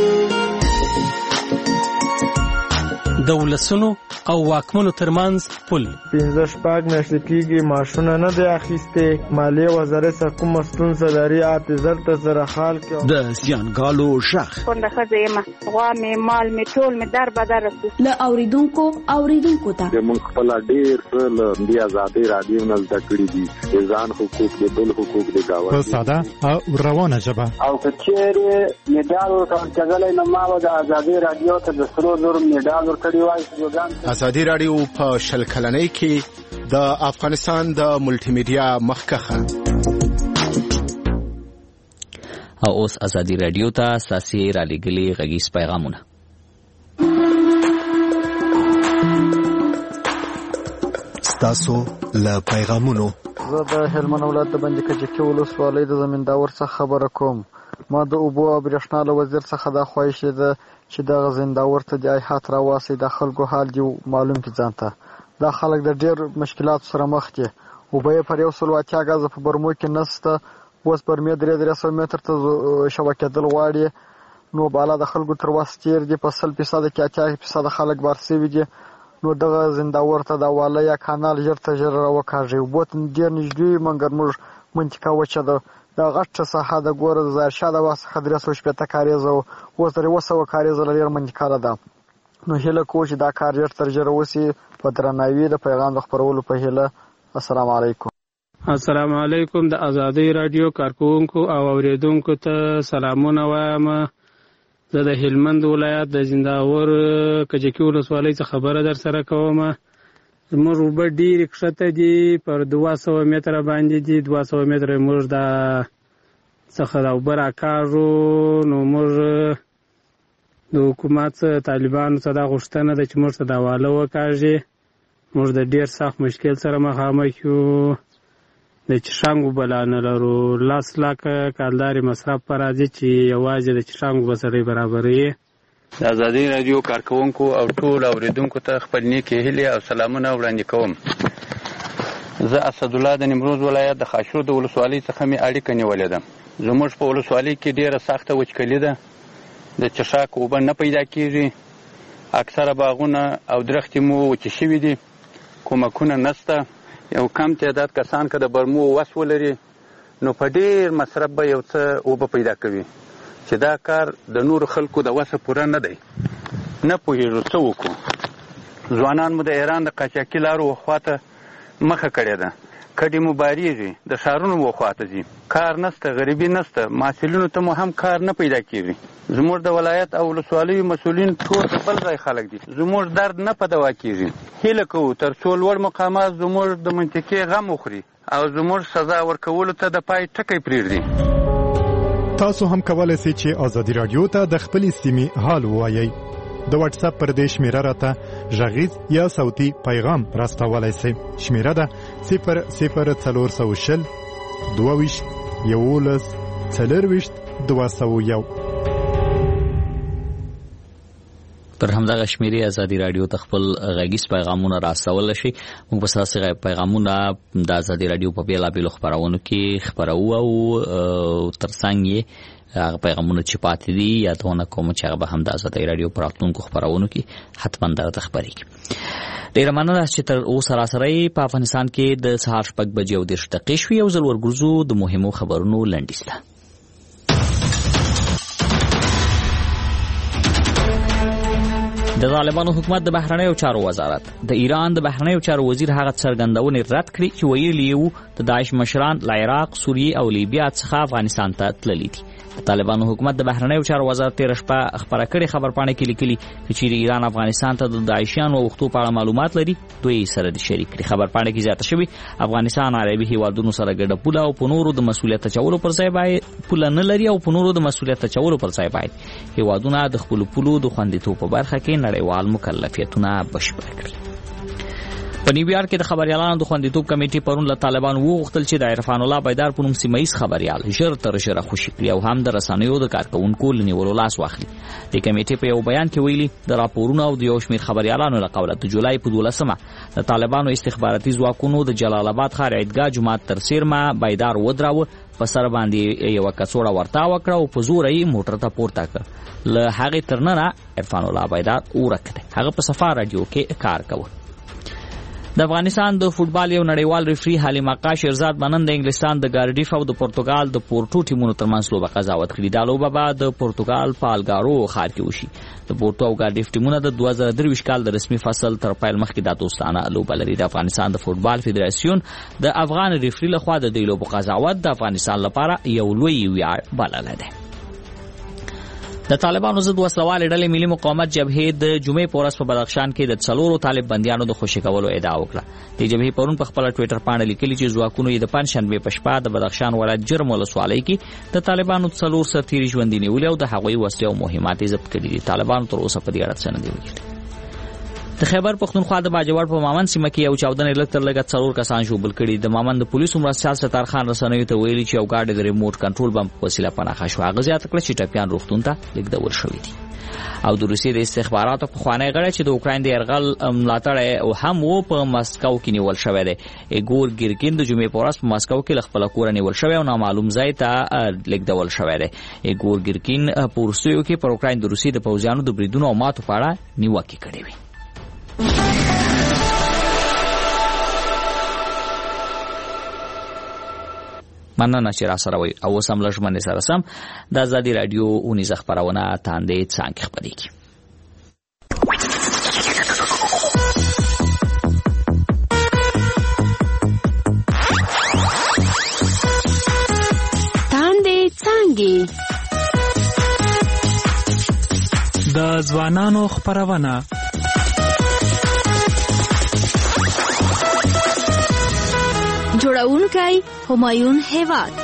د ولسونو او واکمنو ترمنځ پل پنځه شپږ میاشتې کېږي معاشونه نه دی اخیستې، مالیې وزارت څخه کومه ستونزه لري، اته زر ته زره خال کې د زیانګالو غږ کونډه ښځه یم، غوا مې مال مې ټول مې در بدر رسي له اوریدونکو اوریدونکو ته موږ خپل ډېر څه له دې ازادۍ راډیو نه زده کړي دي، د ځان حقوق د بل حقوق د ګاونډي په ساده او روانه ژبه. او که چېرې مډال ورکول کېدلی نو ما به د ازادۍ راډیو ته د سرو زرو مډال ورکړی وای. ازادي راډیو په شل کلنۍ کې د افغانستان د ملټي میډیا مخکخه او اوس ازادي راډیو ته اساسي را لګلي غږیز پیغامونه. ستاسو له پیغامونو زه د هلمند ولایت د بندي کجکي ولسوالۍ د زمینداور څخه خبره کوم. ما د اوبو او برېښنا له وزیر څخه دا خواهش ده چې دغه زمینداور ته د ایحات راواسي، د خلکو حال دی معلوم کړي ځان ته. دا خلک د ډېر مشکلاتو سره مخ دي. اوبه یې پر یو سل او اتیا ګزه په برمو کې نشته، اوس برمې درې درې سوه متر ته شوه کېدل غواړي. نو بالا د خلکو تر وس تېر دي، په سل فیصده کې اتیا فیصده خلک بار سوي دي. نو دغه زمینداور ته دا واله یا کانال ژر ته ژر راوکاږي. اوبو ته ډېر نږدې مګر موږ منطقه وچه ده، دا غټه ساحه د ګوره د ظاهرشاه د وخت څخه درې سوه شپېته کاریزه و، اوس درې اووه سوه کاریزه له ډېر منطقه ده. نو هیله کوو چې دا کار ژر تر ژره وسي په درناوي د پیغام د خپرولو په هیله. السلام علیکم. السلام علیکم. د ازادۍ راډیو کارکوونکو او اوریدونکو ته سلامونه وایم. زه د هلمند ولایت د زمینداور کجکي ولسوالۍ څخه خبره در سره کوم. زموږ اوبه ډېرې کښته دي، پر دوه سوه متره باندې دي، دوه سوه متره موږ د څخه د اوبه راکاږو. نو موږ د حکومت طالبانو څخه دا غوښتنه ده چې موږ ته دا واله وکاږي. موږ د ډېر سخت مشکل سره مخامخ یو، د چشانګ اوبه لا نه لرو، لس لاکه کلدارې مصرف په راځي چې یوازې د چشانګ اوبه سره یې برابروي. د ازادۍ راډیو کارکوونکو او ټول اوریدونکو ته خپل نیکې هیلې او سلامونه وړاندې کوم. زه اسدالله د نیمروز ولایت د خاشرود ولسوالۍ څخه مې اړیکه نیولې ده. زموږ په ولسوالۍ کې ډېره سخته وچکلي ده، د چشاک اوبه نه پیدا کېږي، اکثره باغونه او درختې مو وچې شوي دي، کومکونه نشته. یو کم تعداد کسان که د برمو وس ولري نو په ډېر مصرف به یو څه اوبه پیدا کوي، چې دا کار د نورو خلکو د وسه پوره نه دی. نه پوهېږو څه وکړو. ځوانان مو د ایران د قاچاقي لارو وخواته مخه کړې ده، کډې مو بارېږي، د ښارونو وخواته ځي، کار نسته، غریبي نسته، محصلینو ته مو هم کار نه پیدا کېږي. زموږ د ولایت او ولسوالیو مسؤلین ټول د بل ځای خلک دي، زموږ درد نه په دوا کېږي. هیله کوو تر څو لوړ مقامات زموږ د منطقې غم وخوري او زموږ سزا ورکولو ته د پای ټکی پرېږدي. تاسو هم کولای شئ چې ازادي رادیو ته د خپل سیمې حال ووایئ. د واتس اپ پر دې شمیره راته غږیز یا صوتي پیغام راستولای شئ. شمیره ده صفر صفر څلور سوه شل دوه ویشت یولس څلور ویشت دوه سوه یو. پر همدغه شمیرې ازادي رادیو ته خپل غږیز پیغامونه راستول شي. موږ په اساس پیغامونه د ازادي رادیو په بیلابیلو خبرونو کې خبرو او ترڅنګ یې هغه پیغامونه چې پاتې دي یادونه کوم چې هغه به هم د ازادي رادیو پر راتلونکو خبرونو کې حتما درته خبرې کړي. ډیره مننه چې تر اوسه راسره په افغانستان کې د سهار شپږ بجې او دېرش دقیقې شوې او زر ورګرځو د مهمو خبرونو لنډیز ته. د طالبانو حکومت د بهرنیو چارو وزارت د ایران د بهرنیو چارو وزیر هغه څرګندونې رد کړې چې ویلي یو د داعش مشران له عراق، سوریې او لیبیا څخه افغانستان ته تللي دي. د طالبانو حکومت د بهرنیو چارو وزارت تیر شپه خبره کړې خبرپاڼه کې لیکلي چې ایران افغانستان ته د داعشیانو او وختو په اړه معلومات لري دوی سره د شریک کړي. خبرپاڼه کې زیاته شوی افغانستان عربي هیوادونو سره ګډه پوله او په نورو د مسولیت چولو پر ځای باید پوله نه لري او په نورو د مسولیت چولو پر ځای باید هیوادونه د خپل پولو د خوندیتوب په برخه کې نړیوال مکلفیتونه بشپړ کړي. په نیویارک کې د خبريالانو د خوندیتوب کمیټې پرون له طالبانو وغوښتل چې د عرفان الله بیدار په نوم سیمه ییز خبريال ژر تر ژره خوشي کړي او هم د رسنیو د کارکونکو لنیولو لاس واخلي. د کمیټې په یو بیان کې ویلي د راپورونو او د یو شمېر خبريالانو له قوله د جولای په دولسمه د طالبانو استخباراتي ځواکونو د جلال آباد ښار عیدګاه جومات تر څیرمه بیدار ودراوه، په سر باندې یو کڅوړه ورتا وکړه او په زور یې موټر ته پورته کړ. له هغې تر ننه عرفان الله بیدار ورک دی. هغه په صفا رادیو کې کار کوي. د افغانستان د فوټبال یو نړیوال ریفری حلیم آقا شیرزاد منن د انګلستان د ګارډیف او د پرتګال د پورټو ټیمونو ترمنځ لوبه قضاوت کړې. دا لوبه به د پرتګال په الګارو ښار کې وشي. د پورټو او ګارډیف ټیمونه د دوه زره درویشت کال د رسمي فصل تر پیل مخکې د دوستانه لوبه لري. د افغانستان د فوټبال فدراسیون د افغان ریفری لخوا د دې لوبو قضاوت د افغانستان لپاره یو لوی ویاړ بللی دی. د طالبانو ضد وسلوالې ډلې ملي مقاومت جبهې د جمعې په ورځ په بدخشان کې د څلورو طالب بندیانو د خوشي کولو ادعا وکړه. د جبهې پرون په خپل ټوئیټر باندې لیکلي چې ځواکونو یې د پنځشنبې په شپه د بدخشان ولایت جرم ولسوالۍ کې د طالبانو څلور سرتیري ژوندي نیولي او د هغوی وسلې او مهمات یې ضبط کړي دي. طالبانو تر اوسه په دې اړه څه نه دي ویلي. د خیبر پښتونخوا د باجوړ په مامن سیمه کې یو چاودنې لږ تر لږه څلور کسان ژوبل کړي. د مامن د پولیسو مرستیال ستار خان رسنیو ته ویلي چې یو ګاډی د ریموټ کنټرول بم په وسیله پناهه شو. هغه زیاته کړه چې ټپیان روغتون ته لیږدول شوي دي. او د روسیې د استخباراتو پخوانی غړی چې د اوکراین د یرغل ملاتړی او هم و په مسکو کې نیول شوی دی. ایګور ګیرکین د جمعې په ورځ په مسکو کې له خپله کوره نیول شوی او نامعلوم ځای ته لیږدول شوی دی. ایګور ګیرکین په وروستیو کې پر اوکراین د روسیې د پوځیانو د بریدونو او ماتو په اړه نیوکې کړې وې. مننه چې را سره وي او اوس هم لږ منې سره سم د ازادي راډیو اونیزه خپرونه تاندې څانګې خپرېږي. تاندې څانګې د ځوانانو خپرونه جوړونکی همایون هیواد.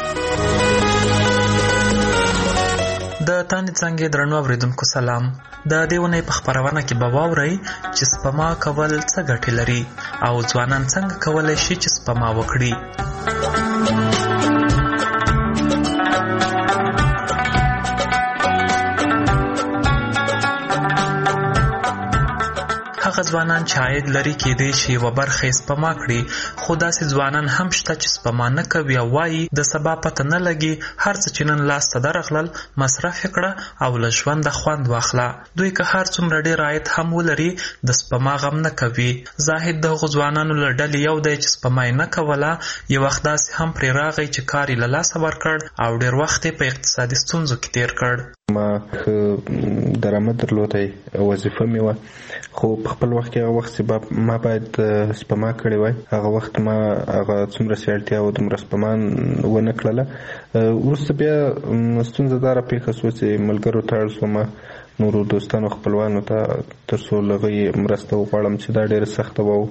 د تاندې څانګې درنو اوریدونکو سلام. د دې ونې په خپرونه کې به واورئ چې سپما کول څه ګټې لري او ځوانان څنګه کولی شي چې سپما وکړي. هغه ځوانان چې عاید لري کېدای شي یوه برخه یې سپما کړي، خو داسې ځوانان هم شته چې سپما نه کوي او وایي د سبا پته نه لګي، هر څه چې نن لاس ته درغلل مصرف یې کړه او له ژونده خوند واخله. دوی که هر څومره ډېر عاید هم ولري د سپما غم نه کوي. زاهد د هغو ځوانانو له ډلې یو دی چې سپما یې نه کوله. یو وخت داسې هم پرې راغی چې کار یې له لاسه ورکړ او ډېر وخت یې په اقتصادي ستونزو کې تېر کړ. ما درآمد درلودی، وظیفه مې وه، خو په خپل وخت کې هغه وخت چې ما باید سپما کړې وای، هغه وخت ما هغه څومره چې اړتیا وه دومره سپما ونه کړله. وروسته بیا ستونزه دا راپېښه شوه چې ملګرو ته اړ شوم، نورو دوستانو خپلوانو ته، تر څو له هغوی مرسته وغواړم چې دا ډېره سخته وه او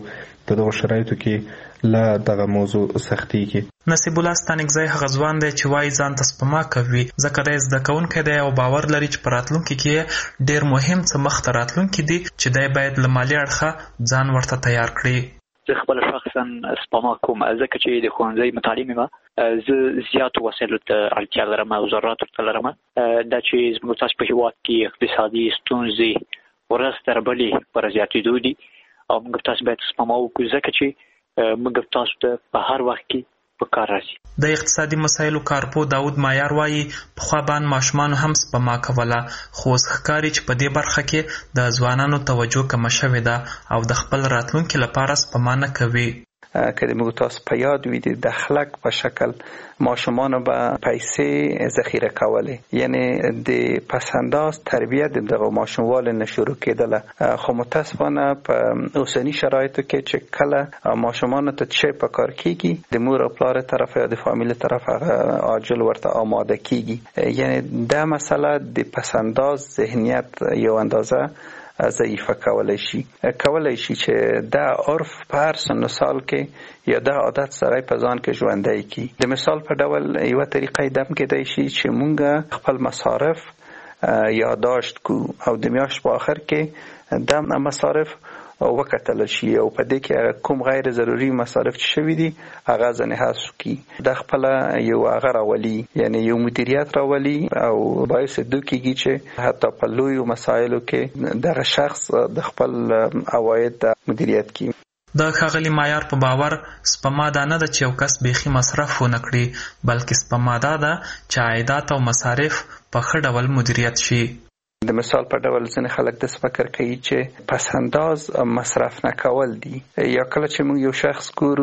په دغه شرایطو کې لا دغه موضوع سختیږي. نصیب الله ستانکزی هغه ځوان دی چې وایي ځان ته سپما کوي ځکه دی زده کوونکی دی او باور لري چې په راتلونکي کې ډېر مهم څه مخته راتلونکي دي چې دی باید له مالي اړخه ځان ورته تیار کړي. زه خپل شخصا سپما کوم ځکه چې د ښوونځي متعلم یم. زه زیاتو وسایلو ته اړتیا لرم او ضرورت ورته لرم. دا چې زموږ تاسو په هېواد کې اقتصادي ستونزې ورځ تر بلې پر زیاتېدو دي او موږ تاسو باید سپما وکړو ځکه چې موږ تاسو ته په هر وخت کې په کار راځي. د اقتصادي مسایلو کارپو داود مایار وایي پخوا باندې ماشومانو هم سپما کوله خو اوس ښکاري چې په دې برخه کې د ځوانانو توجه کمه شوې ده او د خپل راتلونکي لپاره سپما نه کوي. که د موږ تاسو په یاد وي د دخلک په شکل ماشومانو به پیسې ذخیره کولې، یعنی د پسنداز تربیت دغه ماشوموالو نه شروع کېدله. خو متاسفانه په اوسني شرایطو کې چې کله ماشومانو ته څه په کار کېږي د مور او پلار طرف یا د فامیل طرف هغه عاجل ورته آماده کېږي. یعنی دا مسله د پسنداز ذهنیت یو اندازه ضعیفه کولای شي کولای شي چې دا عرف په هر سن و سال کې یا دا عادت سره په ځان کې ژوندی کی. د مثال په ډول یو طریقې دم کېدای شي چې مونږ خپل مصارف یادداشت کو او د میاشت په آخر کې دم مصارف وکتل شي او په دې کې کوم غیر ضروري مصارف چې شوي دي هغه ځنې حذف کی. د خپل یو هغه راولي یعنی یو مدیریت راولي او باعث دوی کېږي چې حتی په لویو مسایلو کې دغه شخص د خپل عواید مدیریت کی. د ښاغلي مایار په باور سپما دا نه ده چې یو کس بیخي مصرف ونه کړي بلکې سپما دا ده چې عایدات او مصارف په ښه ډول مدیریت شي. د مثال په ډول ځینې خلک داسې فکر کوي چې پسنداز مصرف نه کول دي، یا کله چې موږ یو شخص ګورو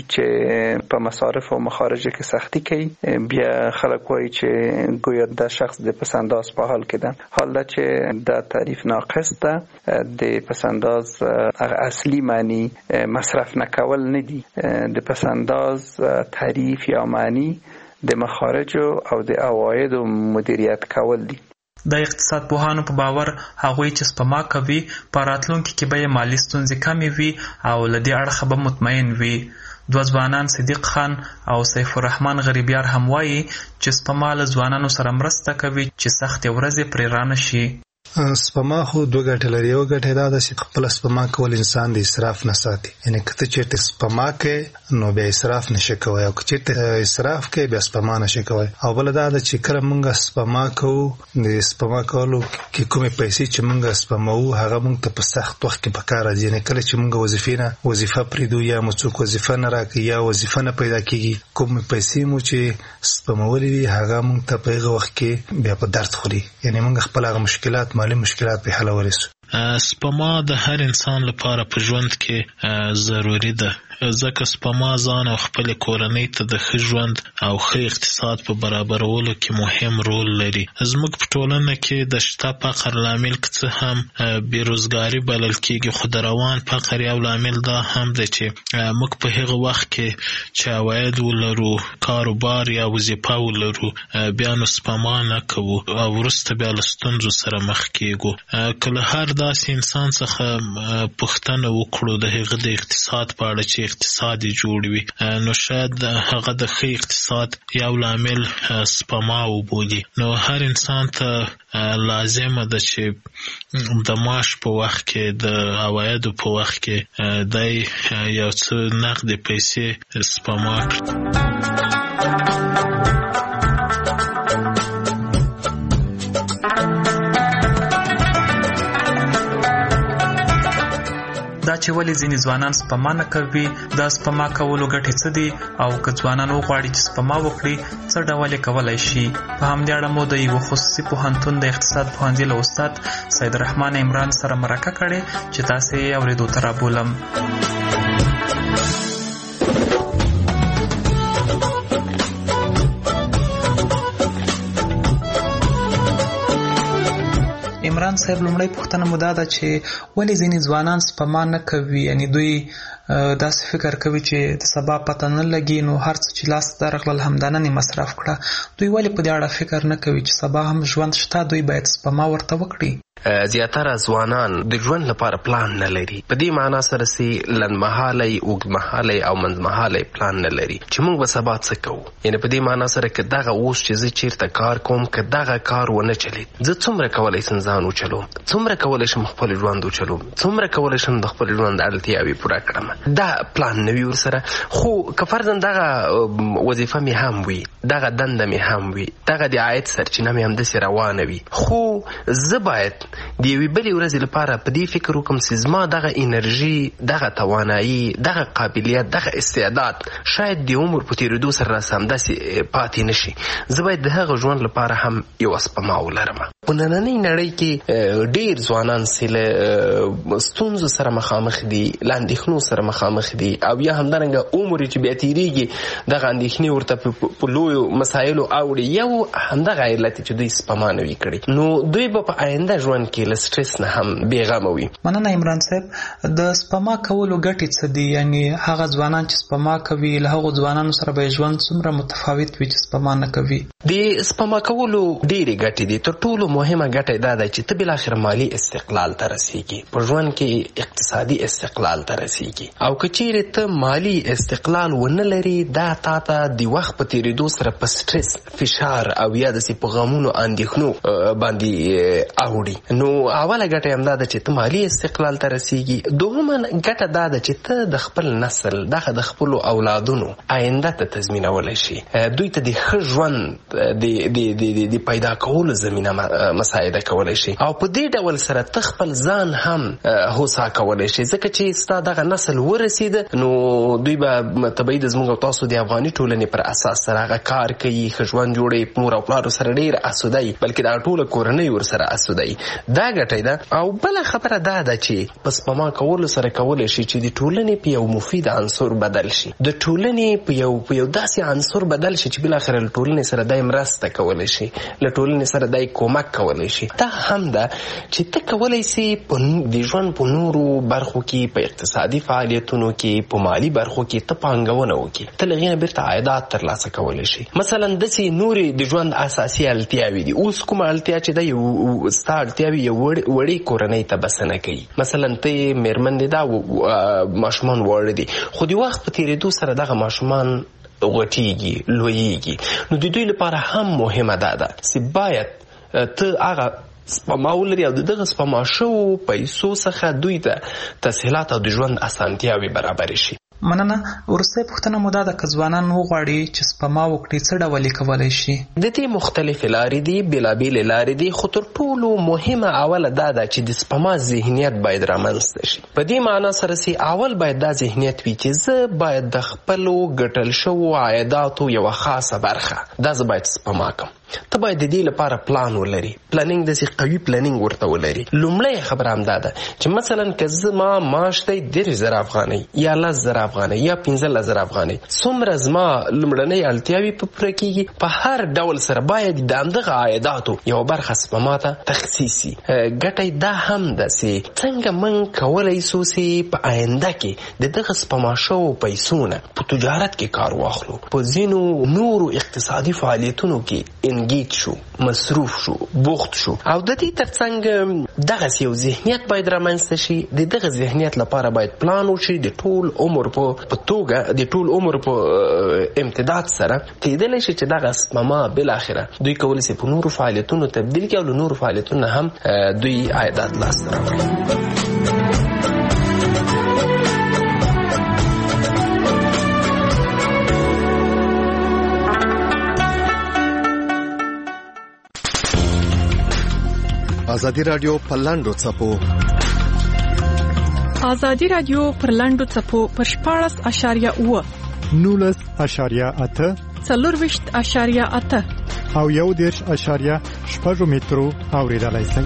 چې په مصارف او مخارجو کې سختی کوي بیا خلک وایي چې ګویا دا شخص د پسنداز په حال کې ده. حال دا چې دا تعریف ناقص ده. د پسنداز اصلي معنی مصرف نه کول نه دي. د پسنداز تعریف یا معنی د مخارجو او د عوایدو مدیریت کول دي. د اقتصاد پوهانو په باور هغوی چې سپما کوي په راتلونکي کې به یې مالي ستونزې کمې وي او له دې اړخه به مطمئن وي. دوه ځوانان صدیق خان او سیف الرحمن غریبیار هم وایي چې سپما له ځوانانو سره مرسته کوي چې سختې ورځې پرې رانه شي. سپما خو دوه ګټې لري. یو ګټه دا ده چې خپل سپما کول انسان د اسراف نه ساتي. یعنی که ته چېرته سپما کوې نو بیا اسراف نشي کوی او که چېرته اسراف کوې بیا سپما نشي کوی. او بله دا ده چې کله موږ سپما کوو د سپما کولو کې کومې پیسې چې موږ سپموو هغه موږ ته په سخت وخت کې په کار راځي. یعنی کله چې موږ وظیفې نه وظیفه پرېږدو یا مو څوک وظیفه نه راکوي یا وظیفه نه پیدا کېږي کومې پیسې مو چې سپمولې وي هغه موږ ته په هغه وخت کې بیا په درد خوري. یعنی موږ خپل هغه مشکلات مالي مشکلات په حل ورسو. سپما د هر انسان لپاره په ژوند کې ضروری ده ځکه سپما ځان او خپل کورنۍ ته د ښه ژوند او ښه اقتصاد په برابرولو کې مهم رول لري. زموږ په ټولنه کې د شته فقر لامل که څه هم بیروزګاري بلل کېږي خو د روان فقر یو لامل دا هم دی چې موږ په هغه وخت کې چې عواید ولرو کاروبار یا وظیفه ولرو بیا نو سپما نه کوو او وروسته بیا له ستونزو سره مخ کېږو. که له هر داسې انسان څخه پوښتنه وکړو د هغه د اقتصاد په اړه چې اقتصاد جوړ وي نو شاید هغه د ښه اقتصاد یو لامل سپما وبولي. نو هر انسان ته لازمه ده چې د معاش په وخت کې د عوایدو په وخت کې دی یو څه نقد پیسې سپما کړي. دا چې ولې ځینې ځوانان سپما نه کوي دا سپما کولو ګټې څه دي او که ځوانان وغواړي چې سپما وکړي څه ډول یې کولی شي. په همدې اړه مو د یوه خصوصي پوهنتون د اقتصاد پوهنځي له استاد سید رحمان عمران سره مرکه کړې چې تاسې یې اورېدو ته رابولم. عمران صاحب لومړی پوښتنه مو دا ده چې ولې ځینې ځوانان سپما نه کوي، یعنی دوی داسې فکر کوي چې د سبا پته نه لګي نو هر څه چې لاس ته درغلل همدا نن یې مصرف کړه. دوی ولې په دې اړه فکر نه کوي چې سبا هم ژوند شته دوی باید سپما ورته وکړي؟ زیاتره ځوانان د ژوند لپاره پلان نه لري. په دې معنا سره چې لنډمهالی اوږدمهالی او منځمهالی پلان نه لري چې موږ به سبا څه کوو. یعنې په دې معنا سره که دغه اوس چې زه چیرته کار کوم که دغه کار ونه چلید زه څومره کولی شم ځان وچلوم، څومره کولی شم خپل ژوند وچلوم، څومره کولی شم د خپل ژوند اړتیاوې پوره کړم. دا پلان نه وي ورسره. خو که فرضاً دغه وظیفه مې هم وي، دغه دنده مې هم وي، دغه د عاید سرچینه مې همداسې روانه وي، خو زه باید د یوې بلې ورځې لپاره په دې فکر وکړم چې زما دغه انرژي، دغه توانایي، دغه قابلیت، دغه استعداد شاید د عمر په تېرېدو سره راسه همداسې پاتې نه شي. زه باید د هغه ژوند لپاره هم یوه سپما ولرم. په نننۍ نړۍ کې ډېر ځوانان چې له ستونزو سره مخامخ دي، له اندېښنو سره مخامخ دي، او یا همدارنګه عمر چې بیا تېرېږي دغه اندېښنې ورته په لویو مسایلو اوړي. یو همدغه علت چې دوی سپما نه وي کړې، نو دوی به په آینده ژوند کې له سټرس نه هم بېغمه وي. مننه عمران صاحب. د سپما کولو ګټې څه دي؟ یعنې هغه ځوانان چې سپما کوي له هغو ځوانانو سره به ژوند څومره متفاوت وي چې سپما نه کوي؟ د سپما کولو ډېرې ګټې دي. تر ټولو مهمه ګټه دا ده چې ته بالاخره مالي استقلال ته رسېږي، په ژوند کې اقتصادي استقلال ته رسېږي. او که چیرې ته مالي استقلال ونه لري دا تا ته د وخت په تېرېدو سره په سټرس، فشار او یا داسې په غمونو اندېښنو باندې اوړي. نو اوله ګټه همدا ده چې ته مالي استقلال ته رسېږي. دوهمه ګټه دا ده چې ته د خپل نسل، دغه د خپلو اولادونو آینده ته تضمینولی شي، دوی ته د ښه ژوند د پیدا کولو زمینه مساعده کولی شي. او په دې ډول سره ته خپل ځان هم هوسا کولی شي، ځکه چې ستا دغه نسل ورسېده نو دوی به طبیعي د زموږ او تاسو د افغاني ټولنې پر اساس سره هغه کار کوي، ښه ژوند جوړوي، مور او پلارو سره ډېر اسوده وي، بلکې دا ټوله کورنۍ ورسره اسوده وي. دا ګټه ده. او بله خبره دا ده چې په سپما کولو سره کولی شي چې د ټولنې په یو مفید عنصر بدل شي، د ټولنې په یو په یو داسې عنصر بدل شي چې بالاخره له ټولنې سره دای مرسته کولی شي، له ټولنې سره دای کومک کولی شي. دا هم ده چې ته کولی شي د ژوند په نورو برخو کې، په اقتصادي فعالیتونو کې، په مالي برخو کې ته پانګونه وکړي، ته له هغې نه بیرته عایدات ترلاسه کولی شي. مثلا داسې نورې د ژوند اساسي اړتیاوې دي. اوس کومه اړتیا چې ده یو ستا اړتیاوې یو وړې کورنۍ ته بسنه کوي. مثلا ته یې مېرمن دې دا ماشومان واړه دي، خو د وخت په تېرېدو سره دغه ماشومان غټېږي، لویېږي. نو د دوی لپاره هم مهمه دا ده چې باید ته هغه سپما ولري او د دغه سپما شوو پیسو څخه دوی ته تسهیلات او د ژوند اسانتیاوې برابرې شي. مننه. وروستۍ پوښتنه مو دا ده که ځوانان وغواړي چې سپما وکړي څه ډول یې کولی شي؟ د دې مختلفې لارې دي، بېلابېلې لارې دي، خو تر ټولو مهمه اوله دا ده چې د سپما ذهنیت باید رامنځته شي. په دې معنا سره چې اول باید دا ذهنیت وي چې زه باید د خپلو ګټل شوو عایداتو یوه خاصه برخه دا زه باید سپما کړم. ته باید د دې لپاره پلان ولري، پلانینګ داسې قوي پلانینګ ورته ولري. لومړی خبره همدا ده چې مثلا که زما معاش دی دېرش زره افغانۍ یا لس زره افغانۍ یا پنځلس زره افغانۍ، څومره زما لومړنۍ اړتیاوې په پوره کېږي، په هر ډول سره باید د همدغه عایداتو یوه برخه سپما ته تخصیص شي. ګټه دا هم ده چې څنګه موږ کولی شو چې په آینده کې د دغه سپما شوو پیسو نه په تجارت کې کار واخلو، په ځینو نورو اقتصادي فعالیتونو کې انګیج شو، مصروف شو، بوخت شو. او د دې ترڅنګ دغسې یو ذهنیت باید رامنځته شي. د دغه ذهنیت لپاره باید پلان وشي د ټول عمر په توګه، د ټول عمر په امتداد سره کېدلی شي چې دغه سپما بالاخره دوی کولی شي په نورو فعالیتونو تبدیل کړي او له نورو فعالیتونو هم دوی عایدات لاسته راوړي. ازادي رادیو پر لاندو څپو ازادي رادیو پر لاندو څپو پر شپاړس اشاریه اوه نولس اشاریه اته څلورویشت اشاریه اته او یو دېرش اشاریه شپږ مترو اوریدلای شئ.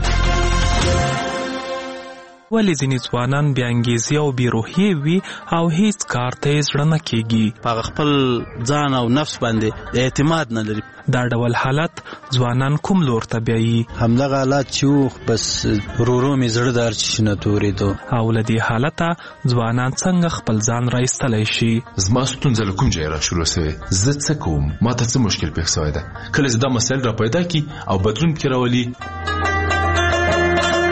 ولې ځینې ځوانان بې انګیزې او بې روحیې وي او هیڅ کار ته یې زړه نه کېږي، په خپل ځان او نفس باندې اعتماد نه لري. دا ډول حالت ځوانان کوم لور ته بیایي؟ همدغه حالت چې و بس ورورو مې زړه دار چې شنه تورېدو. او له دې حالته ځوانان څنګه خپل ځان راایستلی شي؟ زما ستونزه له کوم ځای را شروع سوې، زه څه کوم، ما ته څه مشکل پېښ سوی ده. کله چې دا مسایل را پیدا کړي او بدلون پکې راولي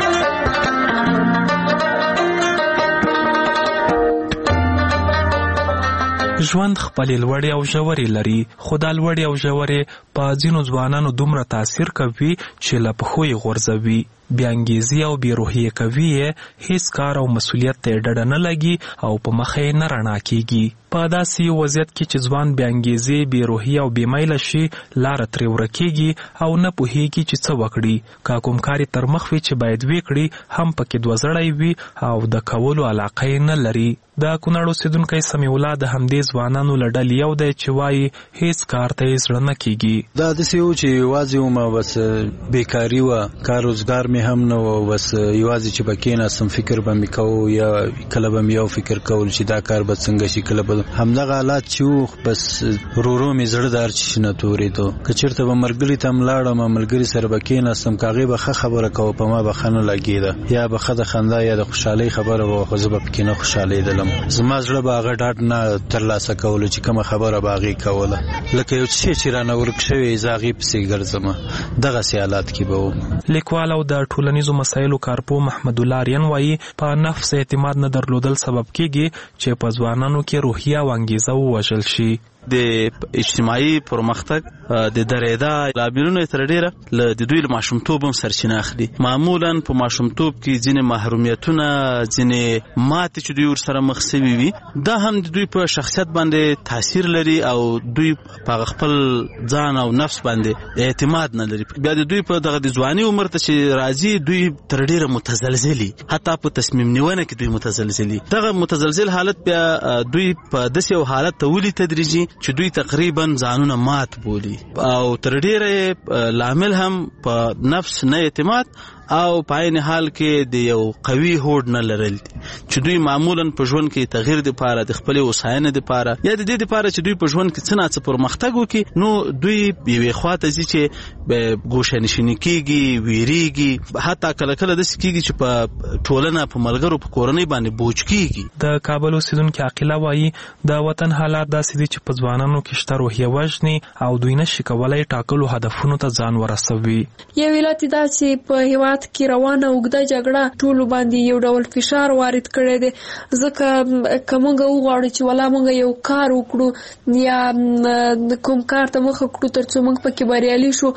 ژوند خپلې لوړې او ژورې لري، خو دا لوړې او ژورې په ځینو ځوانانو دومره تاثیر کوي چې له پښو یې غورځوي، بې انګیزي او بې روحیې کوي یې، هیڅ کار او مسؤلیت ته یې ډډه نه لګي او په مخه یې نه رڼا کیږي. په داسې یو وضعیت کې چې ځوان بې انګیزې، بې روحیې او بې میله شي، لاره ترې ورکېږي او نه پوهېږي چې څه وکړي. که کوم کار یې تر مخ وي چې باید ویې کړي، هم پکې دوه زړی وي او د کولو علاقه یې نه لري. د کونړ اوسېدونکی سمیع الله د همدې ځوانانو له ډلې یو دی چې وایي هیڅ کار ته یې زړه نه کېږي. دا داسې و چې یوازې ومه، بس بېکاري وه، کار روزګار مې هم نه و، بس یوازې چې به کېناستم فکر به مې کوو، یا کله به مې یو فکر کول چې دا کار به څنګه شي، کله به همدغه حالات چې و، بس ورو ورو مې زړه د هر چي شي نه تورېدو. که چېرته به ملګري ته هم لاړم، ملګري سره به کېناستم، که هغې به ښه خبره کوه، په ما به ښه نه لګېده، یا به ښه د خندا یا د خوشحالۍ خبره وه، خو زه به پکې نه خوشحالېدلم. زما زړه به هغه ډاډ نه ترلاسه کولو چې کومه خبره به هغې کوله، لکه یو څه چې رانه ورک شوی زه هغې پسې ګرځم. دغسې حالات کې به وم. لیکوال او د ټولنیزو مسایلو کارپوه محمد الله آریان وایي په نفس اعتماد نه درلودل سبب کېږي چې په ځوانانو کې روحیه او انګیزه ووژل شي. د اجتماعي پرمختګ د درېدا لاملونه تر ډیره له د دوی له ماشومتوب هم سرچینه اخلي. معمولا په ماشومتوب کې ځینې محرومیتونه، ځینې ماتې چې دوی ورسره مخ سوي وي، دا هم د دوی په شخصیت باندې تاثیر لري او دوی په خپل ځان او نفس باندې اعتماد نه لري. بیا د دوی په دغه د ځواني عمر ته چې راځي، دوی تر ډیره متزلزلي، حتی په تصمیم نیونه کې دوی متزلزلي. دغه متزلزل حالت بیا دوی په داسې یو حالت ته ولي تدریجي چې دوی تقریبا ځانونه مات بولي، او تر ډیره لامل هم په نفس نه اعتماد او په عین حال کې د یو قوي هوډ نه لرل دي چې دوی معمولا په ژوند کې تغییر لپاره، د خپل وساینې لپاره، یا د دې لپاره چې دوی په ژوند کې څه نه څه پرمختګ وکړي، نو دوی یوې خواته ځي چې ګوښه‌نشیني کېږي، ویریږي، حتی کله کله داسې کېږي چې په ټولنه، په ملګرو، په کورنۍ باندې بوج کېږي. د کابل اوسېدونکي عاقله وایي د وطن حالات داسې دي چې په ځوانانو کې شته روحیه وژني او دوی نشي کولی ټاکلو هدفونو ته ځان ورسوي. یو علت دا چې په هېواد کې روانه اوږده جګړه ټولو باندې یو ډول فشار وارد کړی دی، ځکه که موږ وغواړو چې ولا موږ یو کار وکړو یا کوم کار ته مخه کړو تر څو موږ پکې بریالي شو،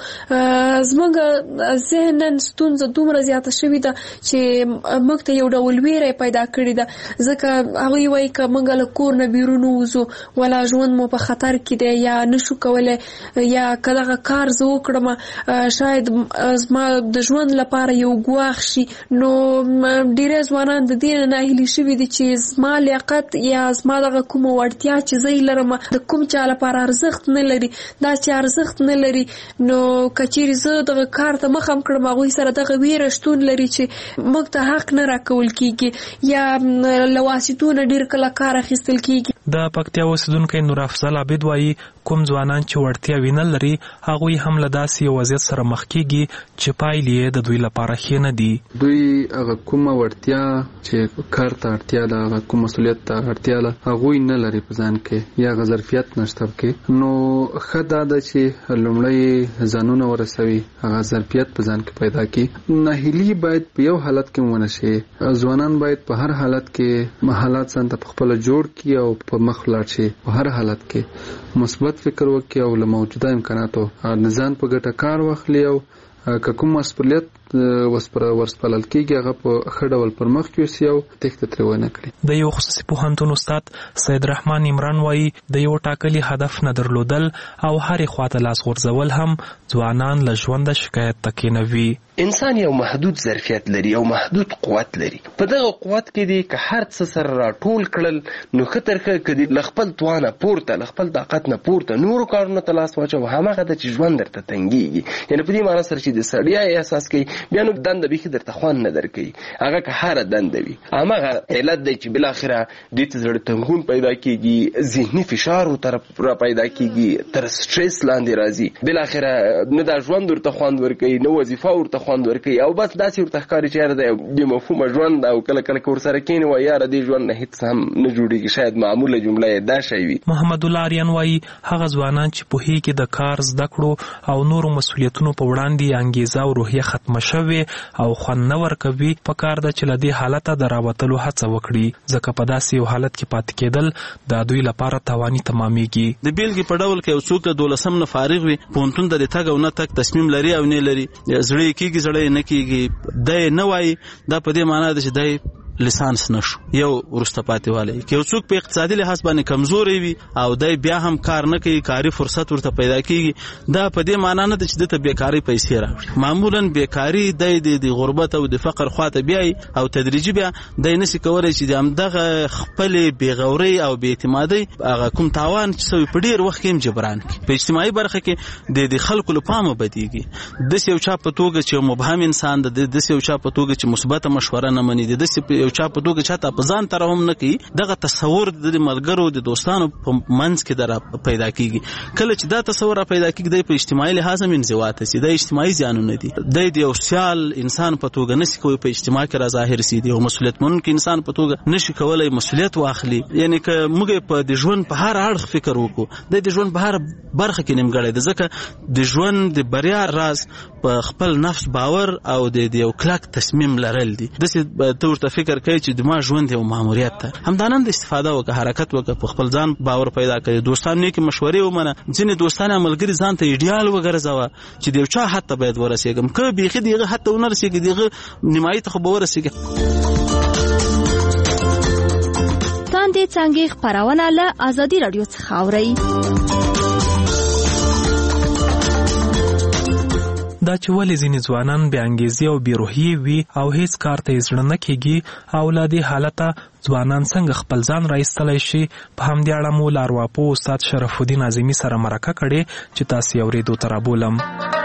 زموږ ذهناً ستونزه دومره زیاته شوې ده چې موږ ته یو ډول ویره پیدا کړې ده، ځکه هغوی وایي که موږ له کور نه بیرون ووځو ولا ژوند مو په خطر کې دی، یا نشو کولی، یا که دغه کار زه وکړم شاید زما د ژوند لپاره یو ګواښ شي. نو ډېری ځوانان د دې نه ناهیلي شوي دي چې زما لیاقت یا زما دغه کومه وړتیا چې زه یې لرم د کوم چا لپاره ارزښت نه لري. دا چې ارزښت نه لري، نو که چیرې زه دغه کار ته مخه هم کړم، هغوی سره دغه ویره شتون لري چې موږ ته حق نه راکول کېږي، یا له واسطو نه ډېر کله کار اخیستل کېږي. د پکتیا اوسېدونکی نور افضل عابد وایي کوم ځوانان چې وړتیاوې نه لري، هغوی هم له داسې یو وضعیت سره مخ کېږي چې پایلې یې د دوی لپاره ښې نه دي. دوی هغه کومه وړتیا چې کار ته اړتیا ده، هغه کوم مسؤلیت ته اړتیا ده، هغوی نه لري په ځان کې، یا هغه ظرفیت نشته پکې. نو ښه دا ده چې لومړی ځانونه ورسوي، هغه ظرفیت په ځان کې پیدا کړي. ناهیلي باید په یو حالت کې ونه شي. ځوانان باید په هر حالت کې حالات ځان ته پخپله جوړ کړي او په مخ ولاړ شي. په هر حالت کې مثبت فکر وکړي او له موجوده امکاناتو ځان په ګټه کار واخلي، او که کوم مسؤلیت ورسپارل کېږي هغه په ښه ډول پر مخ یوسي او تېښته ترې ونه کړي. د یو خصوصي پوهنتون استاد سید رحمان عمران وایي د یو ټاکلي هدف نه درلودل او هرې خواته لاس غورځول هم ځوانان له ژونده شکایت ته کېنوي. انسان یو محدود ظرفیت لري او محدود قوت لري. په دغه قوت کې دی که هر څه سره راټول کړل، نو ښه تر ښه که دي له خپل توانه پورته، له خپل طاقت نه پورته نورو کارونو ته لاس واچوه، هماغه ده چې ژوند درته تنګېږي. یعنې په دې معنی سره چې د ستړیا احساس کوي، بیا نو دنده بیخي درته خوند نه درکوي، هغه که هره دنده وي. هماغه علت دی چې بالاخره دې ته زړه تنګون پیدا کېږي، ذهني فشار ورته را پیدا کېږي، تر سټرس لاندې راځي، بالاخره نه دا ژوند ورته خوند ورکوي، نه وظیفه ورته ته خوند ورکوي او بس داسې ورته ښکاري چې یاره د یو بې مفهومه ژوند او کله کله که ورسره کښېني وایي یاره دې ژوند نه هېڅ هم نه جوړېږي. شاید معموله جمله یې دا شی وي. محمد الله آریان وایي هغه ځوانان چې پوهېږي د کار زده کړو او نورو مسؤلیتونو په وړاندې انګیزه او روحیه ختمه شوې او خوند نه ورکوي په کار ده چې له دې حالته د راوتلو هڅه وکړي، ځکه په داسې یو حالت کې پاتې کېدل د دوی لپاره تاواني تمامېږي. د بیلګې په ډول که یو څوک د دولسم نه فارغ وي، پوهنتون ته د تګ او نه تګ تصمیم لري او نه لري، زړه یې کېږي زړه یې نه کېږي، دی نه وایي، دا په دې معنا ده چې دی لسانس نشو یو وروسته پاتې والی. که یو څوک په اقتصادي لحاظ باندې کمزوری وي او دی بیا هم کار نه کوي، کاري فرصت ورته پیدا کېږي، دا په دې معنا نه ده چې دته بیکاري پیسې راوړي. معمولا بیکاري دی د غربت او د فقر خواته بیایي او تدریجي بیا دی نشي کولی چې د همدغه خپلې بېغورۍ او بېاعتمادۍ هغه کوم تاوان چې سوی په ډېر وخت کې هم جبران کړي. په اجتماعي برخه کې د د خلکو له پامه بدېږي. داسې یو چا په توګه چې مبهم انسان ده، داسې یو چا په توګه چې مثبته مشوره نه مني، داسې یو چا په توګه چاته په ځان ترحم نه کوي، دغه تصور د ملګرو د دوستانو په منځ کې در پیدا کیږي. کله چې دا تصور را پیدا کیږي د په اجتماعي لحاظ هم انزوا ته سي، د اجتماعي زیانونه دي. د یو سیال انسان په توګه نشي کوي په اجتماع کې را ظاهر سي، د یو مسؤلیت منونکي انسان په توګه نشي کولای مسؤلیت واخلي. یعنی که موږ په د ژوند په هر اړخ فکر وکړو، د د ژوند په هر برخه کې نیمګړی ده، ځکه د ژوند د بریا راز په خپل نفس باور او د یو کلک تصمیم لرل دي. داسې ته ورته فکر کوي چې د ما ژوند یو ماموریت ده، همدانن د استفاده وکړه، حرکت وکړه، په خپل ځان باور پیدا کړي، دوستان نیکې مشورې ومنه. ځینې دوستان یا ملګري ځان ته ایډیال وګرځوه چې د یو چا حد ته باید ورسېږم، که بیخي د هغه حد ته ونه رسېږي، د هغه نیمایي ته خو به ورسېږي. تاندې څانګې خپرونه له ازادي راډیو څخه اورئ. دا چې ولې ځینې ځوانان بې انګیزې او بې روحیې وي او هیڅ کار ته یې زړه نه کېږي او له دې حالته ځوانان څنګه خپل ځان را ایستلی شي، په همدې اړه مو له ارواپوه استاد شرف الدین اعظمي سره مرکه کړې چې تاسې یې اورېدو ته رابولم.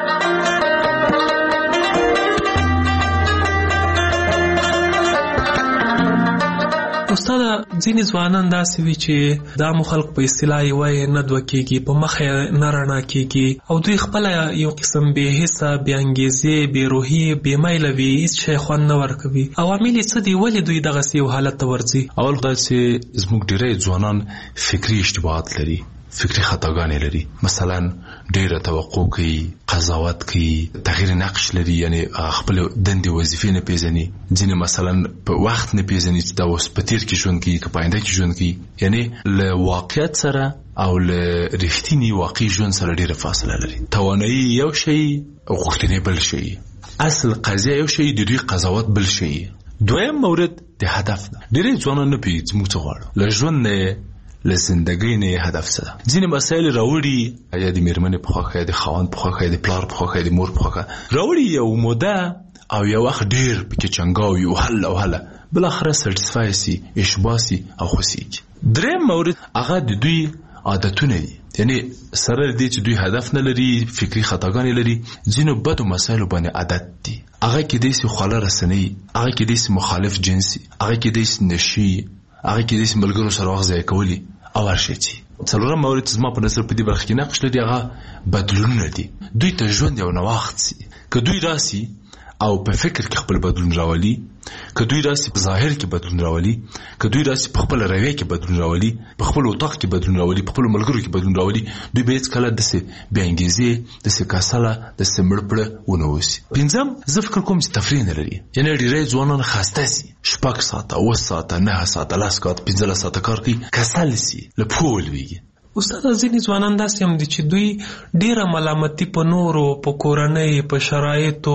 استاد، ځینې ځوانان داسې وي چې دا مو خلق په اصطلاح یې وایي نه دوه کېږي، په مخ یې نه رڼا کېږي او دوی خپله یو قسم بې حسه، بې انګیزې، بې روحي، بې میله وي، هېڅ شی خوند نه ورکوي. عوامل یې څه دي؟ ولې دوی دغسې یو حالت ته ورځي؟ اول دا چې زموږ ډېری ځوانان فکري اشتباهات لري، فکري خطاګانې لري. مثلا ډېره توقع کوي، قضاوت کوي، تغییر نقش لري، یعنی خپل دندې وظیفې نه پیژني. ځینې مثلا په وخت نه پیژني چې دا اوس په تیر کې ژوند کوي که په آینده کې ژوند کوي. یعنی له واقعیت سره او له رښتیني واقعي ژوند سره ډېره فاصله لري. توانایي یو شی، غوښتنې بل شی، اصل قضیه یو شی، د دوی قضاوت بل شی. دویم مورد د هدف ده. ډېری ځوانان نه پوهېږي چې موږ څه غواړو له ژوند نه، له زندګۍ نه هدف څه ده. ځینې مسایل راوړي، یا د مېرمنې په خوښه، یا د خاوند په خوښه، یا د پلار په خوښه، یا د مور په خوښه راوړي، یو موده او یو وخت ډېر پکې چنګاو وي او هله او هله بالاخره سټسفای سي، اشباه سي او خوښېږي. درېیم مورد هغه د دوی عادتونه دي. یعنی سره دې چې دوی هدف نه لري، فکري خطاګانې لري، ځینو بدو مسایلو باندې عادت دي. هغه کېدای سي خواله رسنۍ، هغه کېدای سي مخالف جنسي، هغه کېدای سي نشي، هغه کېدای سي ملګرو سره وخت ضایع کولي او هر شی چې. څلورم مورد چې زما په نظر په دې برخه کې نقش لري هغه بدلونونه دي. دوی ته ژوند یو نوښت سي. که دوی راسي او په فکر کې خپل بدلون راولي، که دوی راسي په ظاهر کې بدلون راولي، که دوی راسي په خپل رویه کې بدلون راولي، په خپل اتاق کې بدلون راولي، په خپل ملګرو کې بدلون راولي، دوی به هېڅکله داسې بې انګیزې، داسې کسله، داسې مړپړه ونه اوسي. پنځم، زه فکر کوم چې تفریح نه لري. یعنې ډېری ځوانان خسته سي، شپږ ساعته، اوه ساعته، نهه ساعته، لس ساعته، پنځلس ساعته کار کوي، کسل سي، له پښو ولوېږي. استاد، ځینې ځوانان داسې هم دي چې دوی ډېره ملامتي په نورو، په کورنۍ، په شرایطو،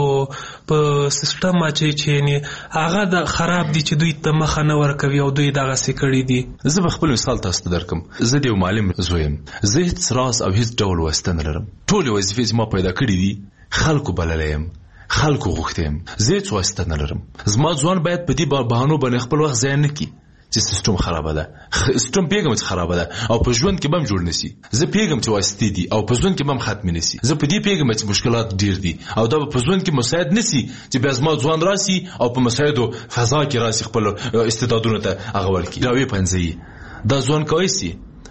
په سیستم اچوي چې یعنې هغه د خراب دي چې دوی ته مخه نه ورکوي او دوی دغسې کړي دي. زه به خپل مثال تاسو ته درکړم. زه د یو معلم زوی یم. زه هېڅ راز او هېڅ ډول واسطه نه لرم. ټولې وظیفې چې ما پیدا کړي دي خلکو بللی یم، خلکو غوښتی یم. زه هېڅ واسطه نه لرم. زما ځوان باید په دې بهانو باندې خپل وخت ضایع نه کړي چې سیستم خرابه ده. سیستم پیغام چې خرابه ده او په ژوند کې بم جوړ نسی. زه پیغام چې واسطې دي او په ژوند کې بم ختم نسی. زه په دې پیغام چې مشکلات ډیر دي او دا په ژوند کې مساعد نسی چې بیا زما ځوان راسي او په مساعدو فضا کې راسي خپل استعدادونه ته هغه ورکړي. دا وی پنځه دا ځوان کوي سي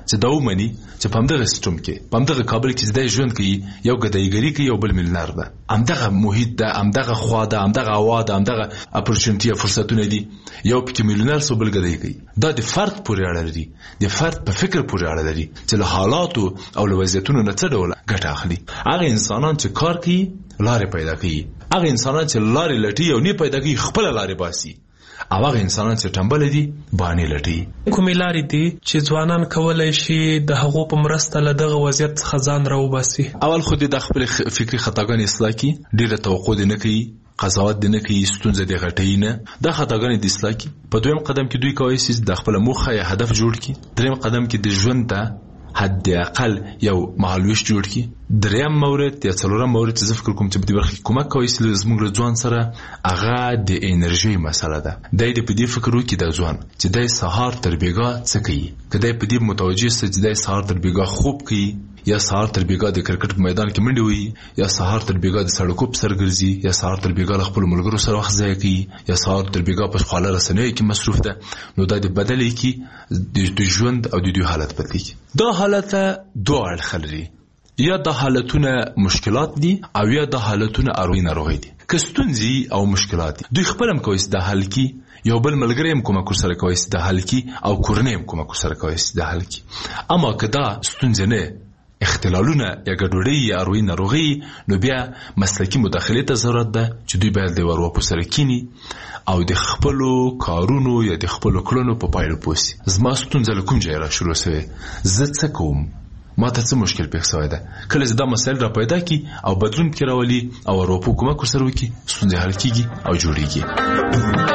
چې دا ومني چې په همدغه سیستم کې په همدغه کابل کې د ژوند کوي یو ګدایګری کوي یو بل ملنار ده همدغه محیط ده همدغه خوا ده همدغه هوا ده همدغه اپورچونټي فرصتونه دي یو پکې ملنار سو بل ګدای کوي دا د فرد پورې اړه لري د فرد په فکر پورې اړه لري چې له حالاتو او له وضعیتونو نه څه ډول ګټه اخلي هغه انسانان چې کار کوي لارې پیدا کوي هغه انسانان چې لارې لټي او نه پیدا کوي خپل لارې باسي او هغه انسانان چې ټمبل دي باندې لټي کومې لارې دي چې ځوانان کولای شي د هغو په مرسته له دغه وضعیت څخه ځان راوباسي اول خو د خپل فکری خطاګانې اصلاح کی ډیره توقع نه کوي قضاوت دې نه کوي ستونزې دې غټي نه د خطاګانې د اصلاح کی په دویم قدم کې دوی کوي چې د خپل موخه یا هدف جوړ کی دریم قدم کې د ژوند ته حد اقل یو مهالويش جوړ کی دریم مورد یا څلورم مورد چې فکر کوم چې په دې برخه کې کومک کوي چې زموږ له ځوان سره هغه د انرژي مسله ده د دې په دې فکر وکړي د ځوان چې د سهار تر بیګا څه کوي کله په دې متوجه سي چې د سهار تر بیګا خوب کوي یا سهار تر بیګا د کرکټ په میدان کې منډي وي یا سهار تر بیګا د سړکو په سر ګرځي یا سهار تر بیګا خپل ملګرو سره وخت ضایع کوي یا سهار تر بیګا په خواله رسنۍ کې مصروف ده نو د بدلې کې د ژوند او د دوی حالت بدلېږي دا حالت دوه اړخ لري یا د حالتونه مشکلات دي او یا د حالتونه اروي ناروغي دي کستونزي او مشکلات دي دوی خپل هم کوي د حل کی یو بل ملګری هم کومه سره کوي د حل کی او کورنۍ هم کومه سره کوي د حل کی اما کدا ستونزه نه اختلالونه یا ګډوډي یا اروي ناروغي نو بیا مسلکی مداخله ته ضرورت ده چې دوی باید د ورو په سره کینی او د خپل کارونو یا د خپل کړنو په پایله پوسی زما ستونزه له کوم ځای را شروع شوه زه څه کوم ما ته څه مشکل پیښ شوی ده کله چې دا مسایل را پیدا کی او بدلون کې راولي او ورو په کومه سره وکي ستونزه حل کیږي او جوړیږي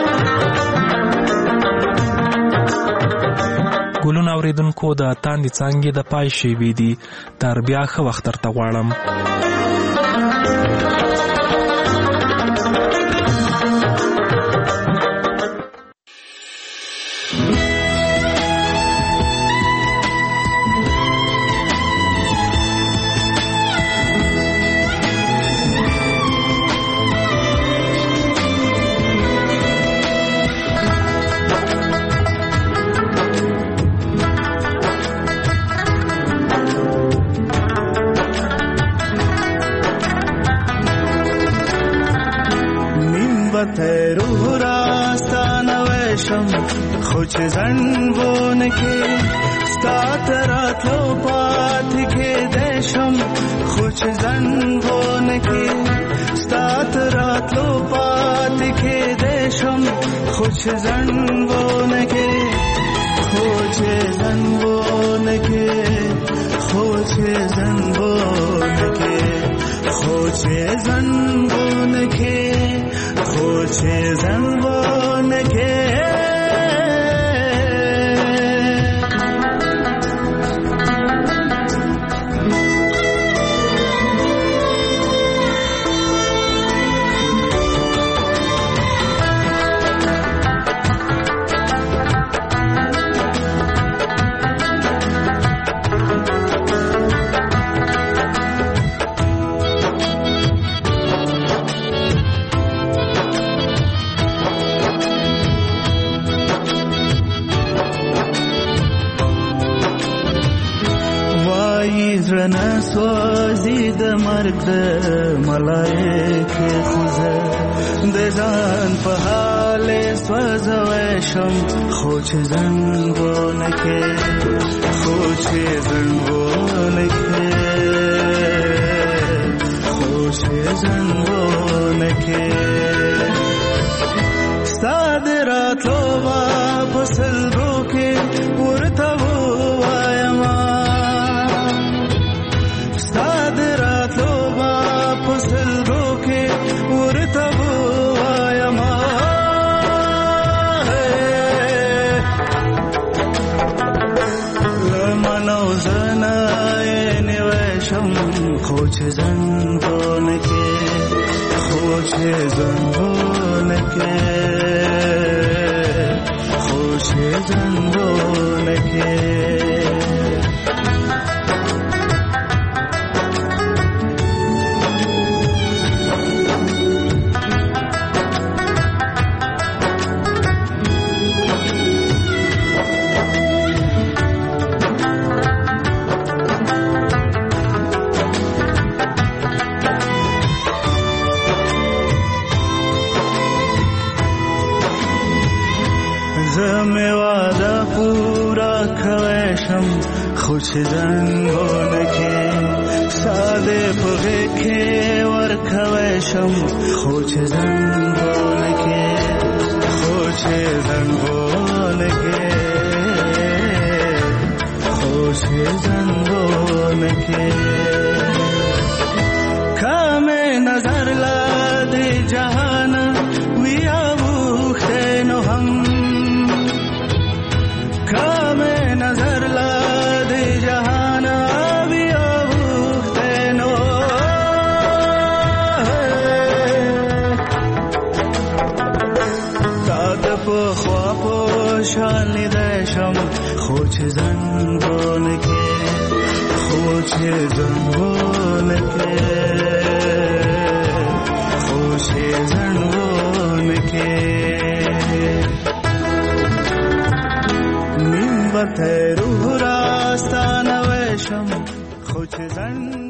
ګلون اوریدونکو د تاندې څانګې د پای شیوي دي تر بیا ښه وخت درته غواړم خوش زنبون که ستات راتلو پات که دشم خوش زنبون که ستات راتلو پات که دشم خوش زنبون که خوش زنبون که خوش زنبون که خوش زنبون که خوش زنبون که زرنا سوازی د مرګ د ملائکه خوزه د ځان په حال سوځوي شم خو چې زنګونه کې خو چې زنګونه کې خو چې زنګونه کې صادراتو واپس روکه ورته وایم خوش زنبون که خوش زنبون که خوش زنبون که کمې واده پورا کوی شم خو چې زنګونه کې ساده په غېږ کې ورکوی شم خو چې زنګونه کې خو چې زنګونه کې خو چې زنګونه کې کمې نظر لا د جهان ویا وخته نو هم کمې نظر لا د جهان ویا وخته نو تا د په خوا په شان لیدای شم خو چې زنګونه کې خو چې زنګونه کې خو چې زنګونه کې نیم به روح راستانه وشم خو چې زنګ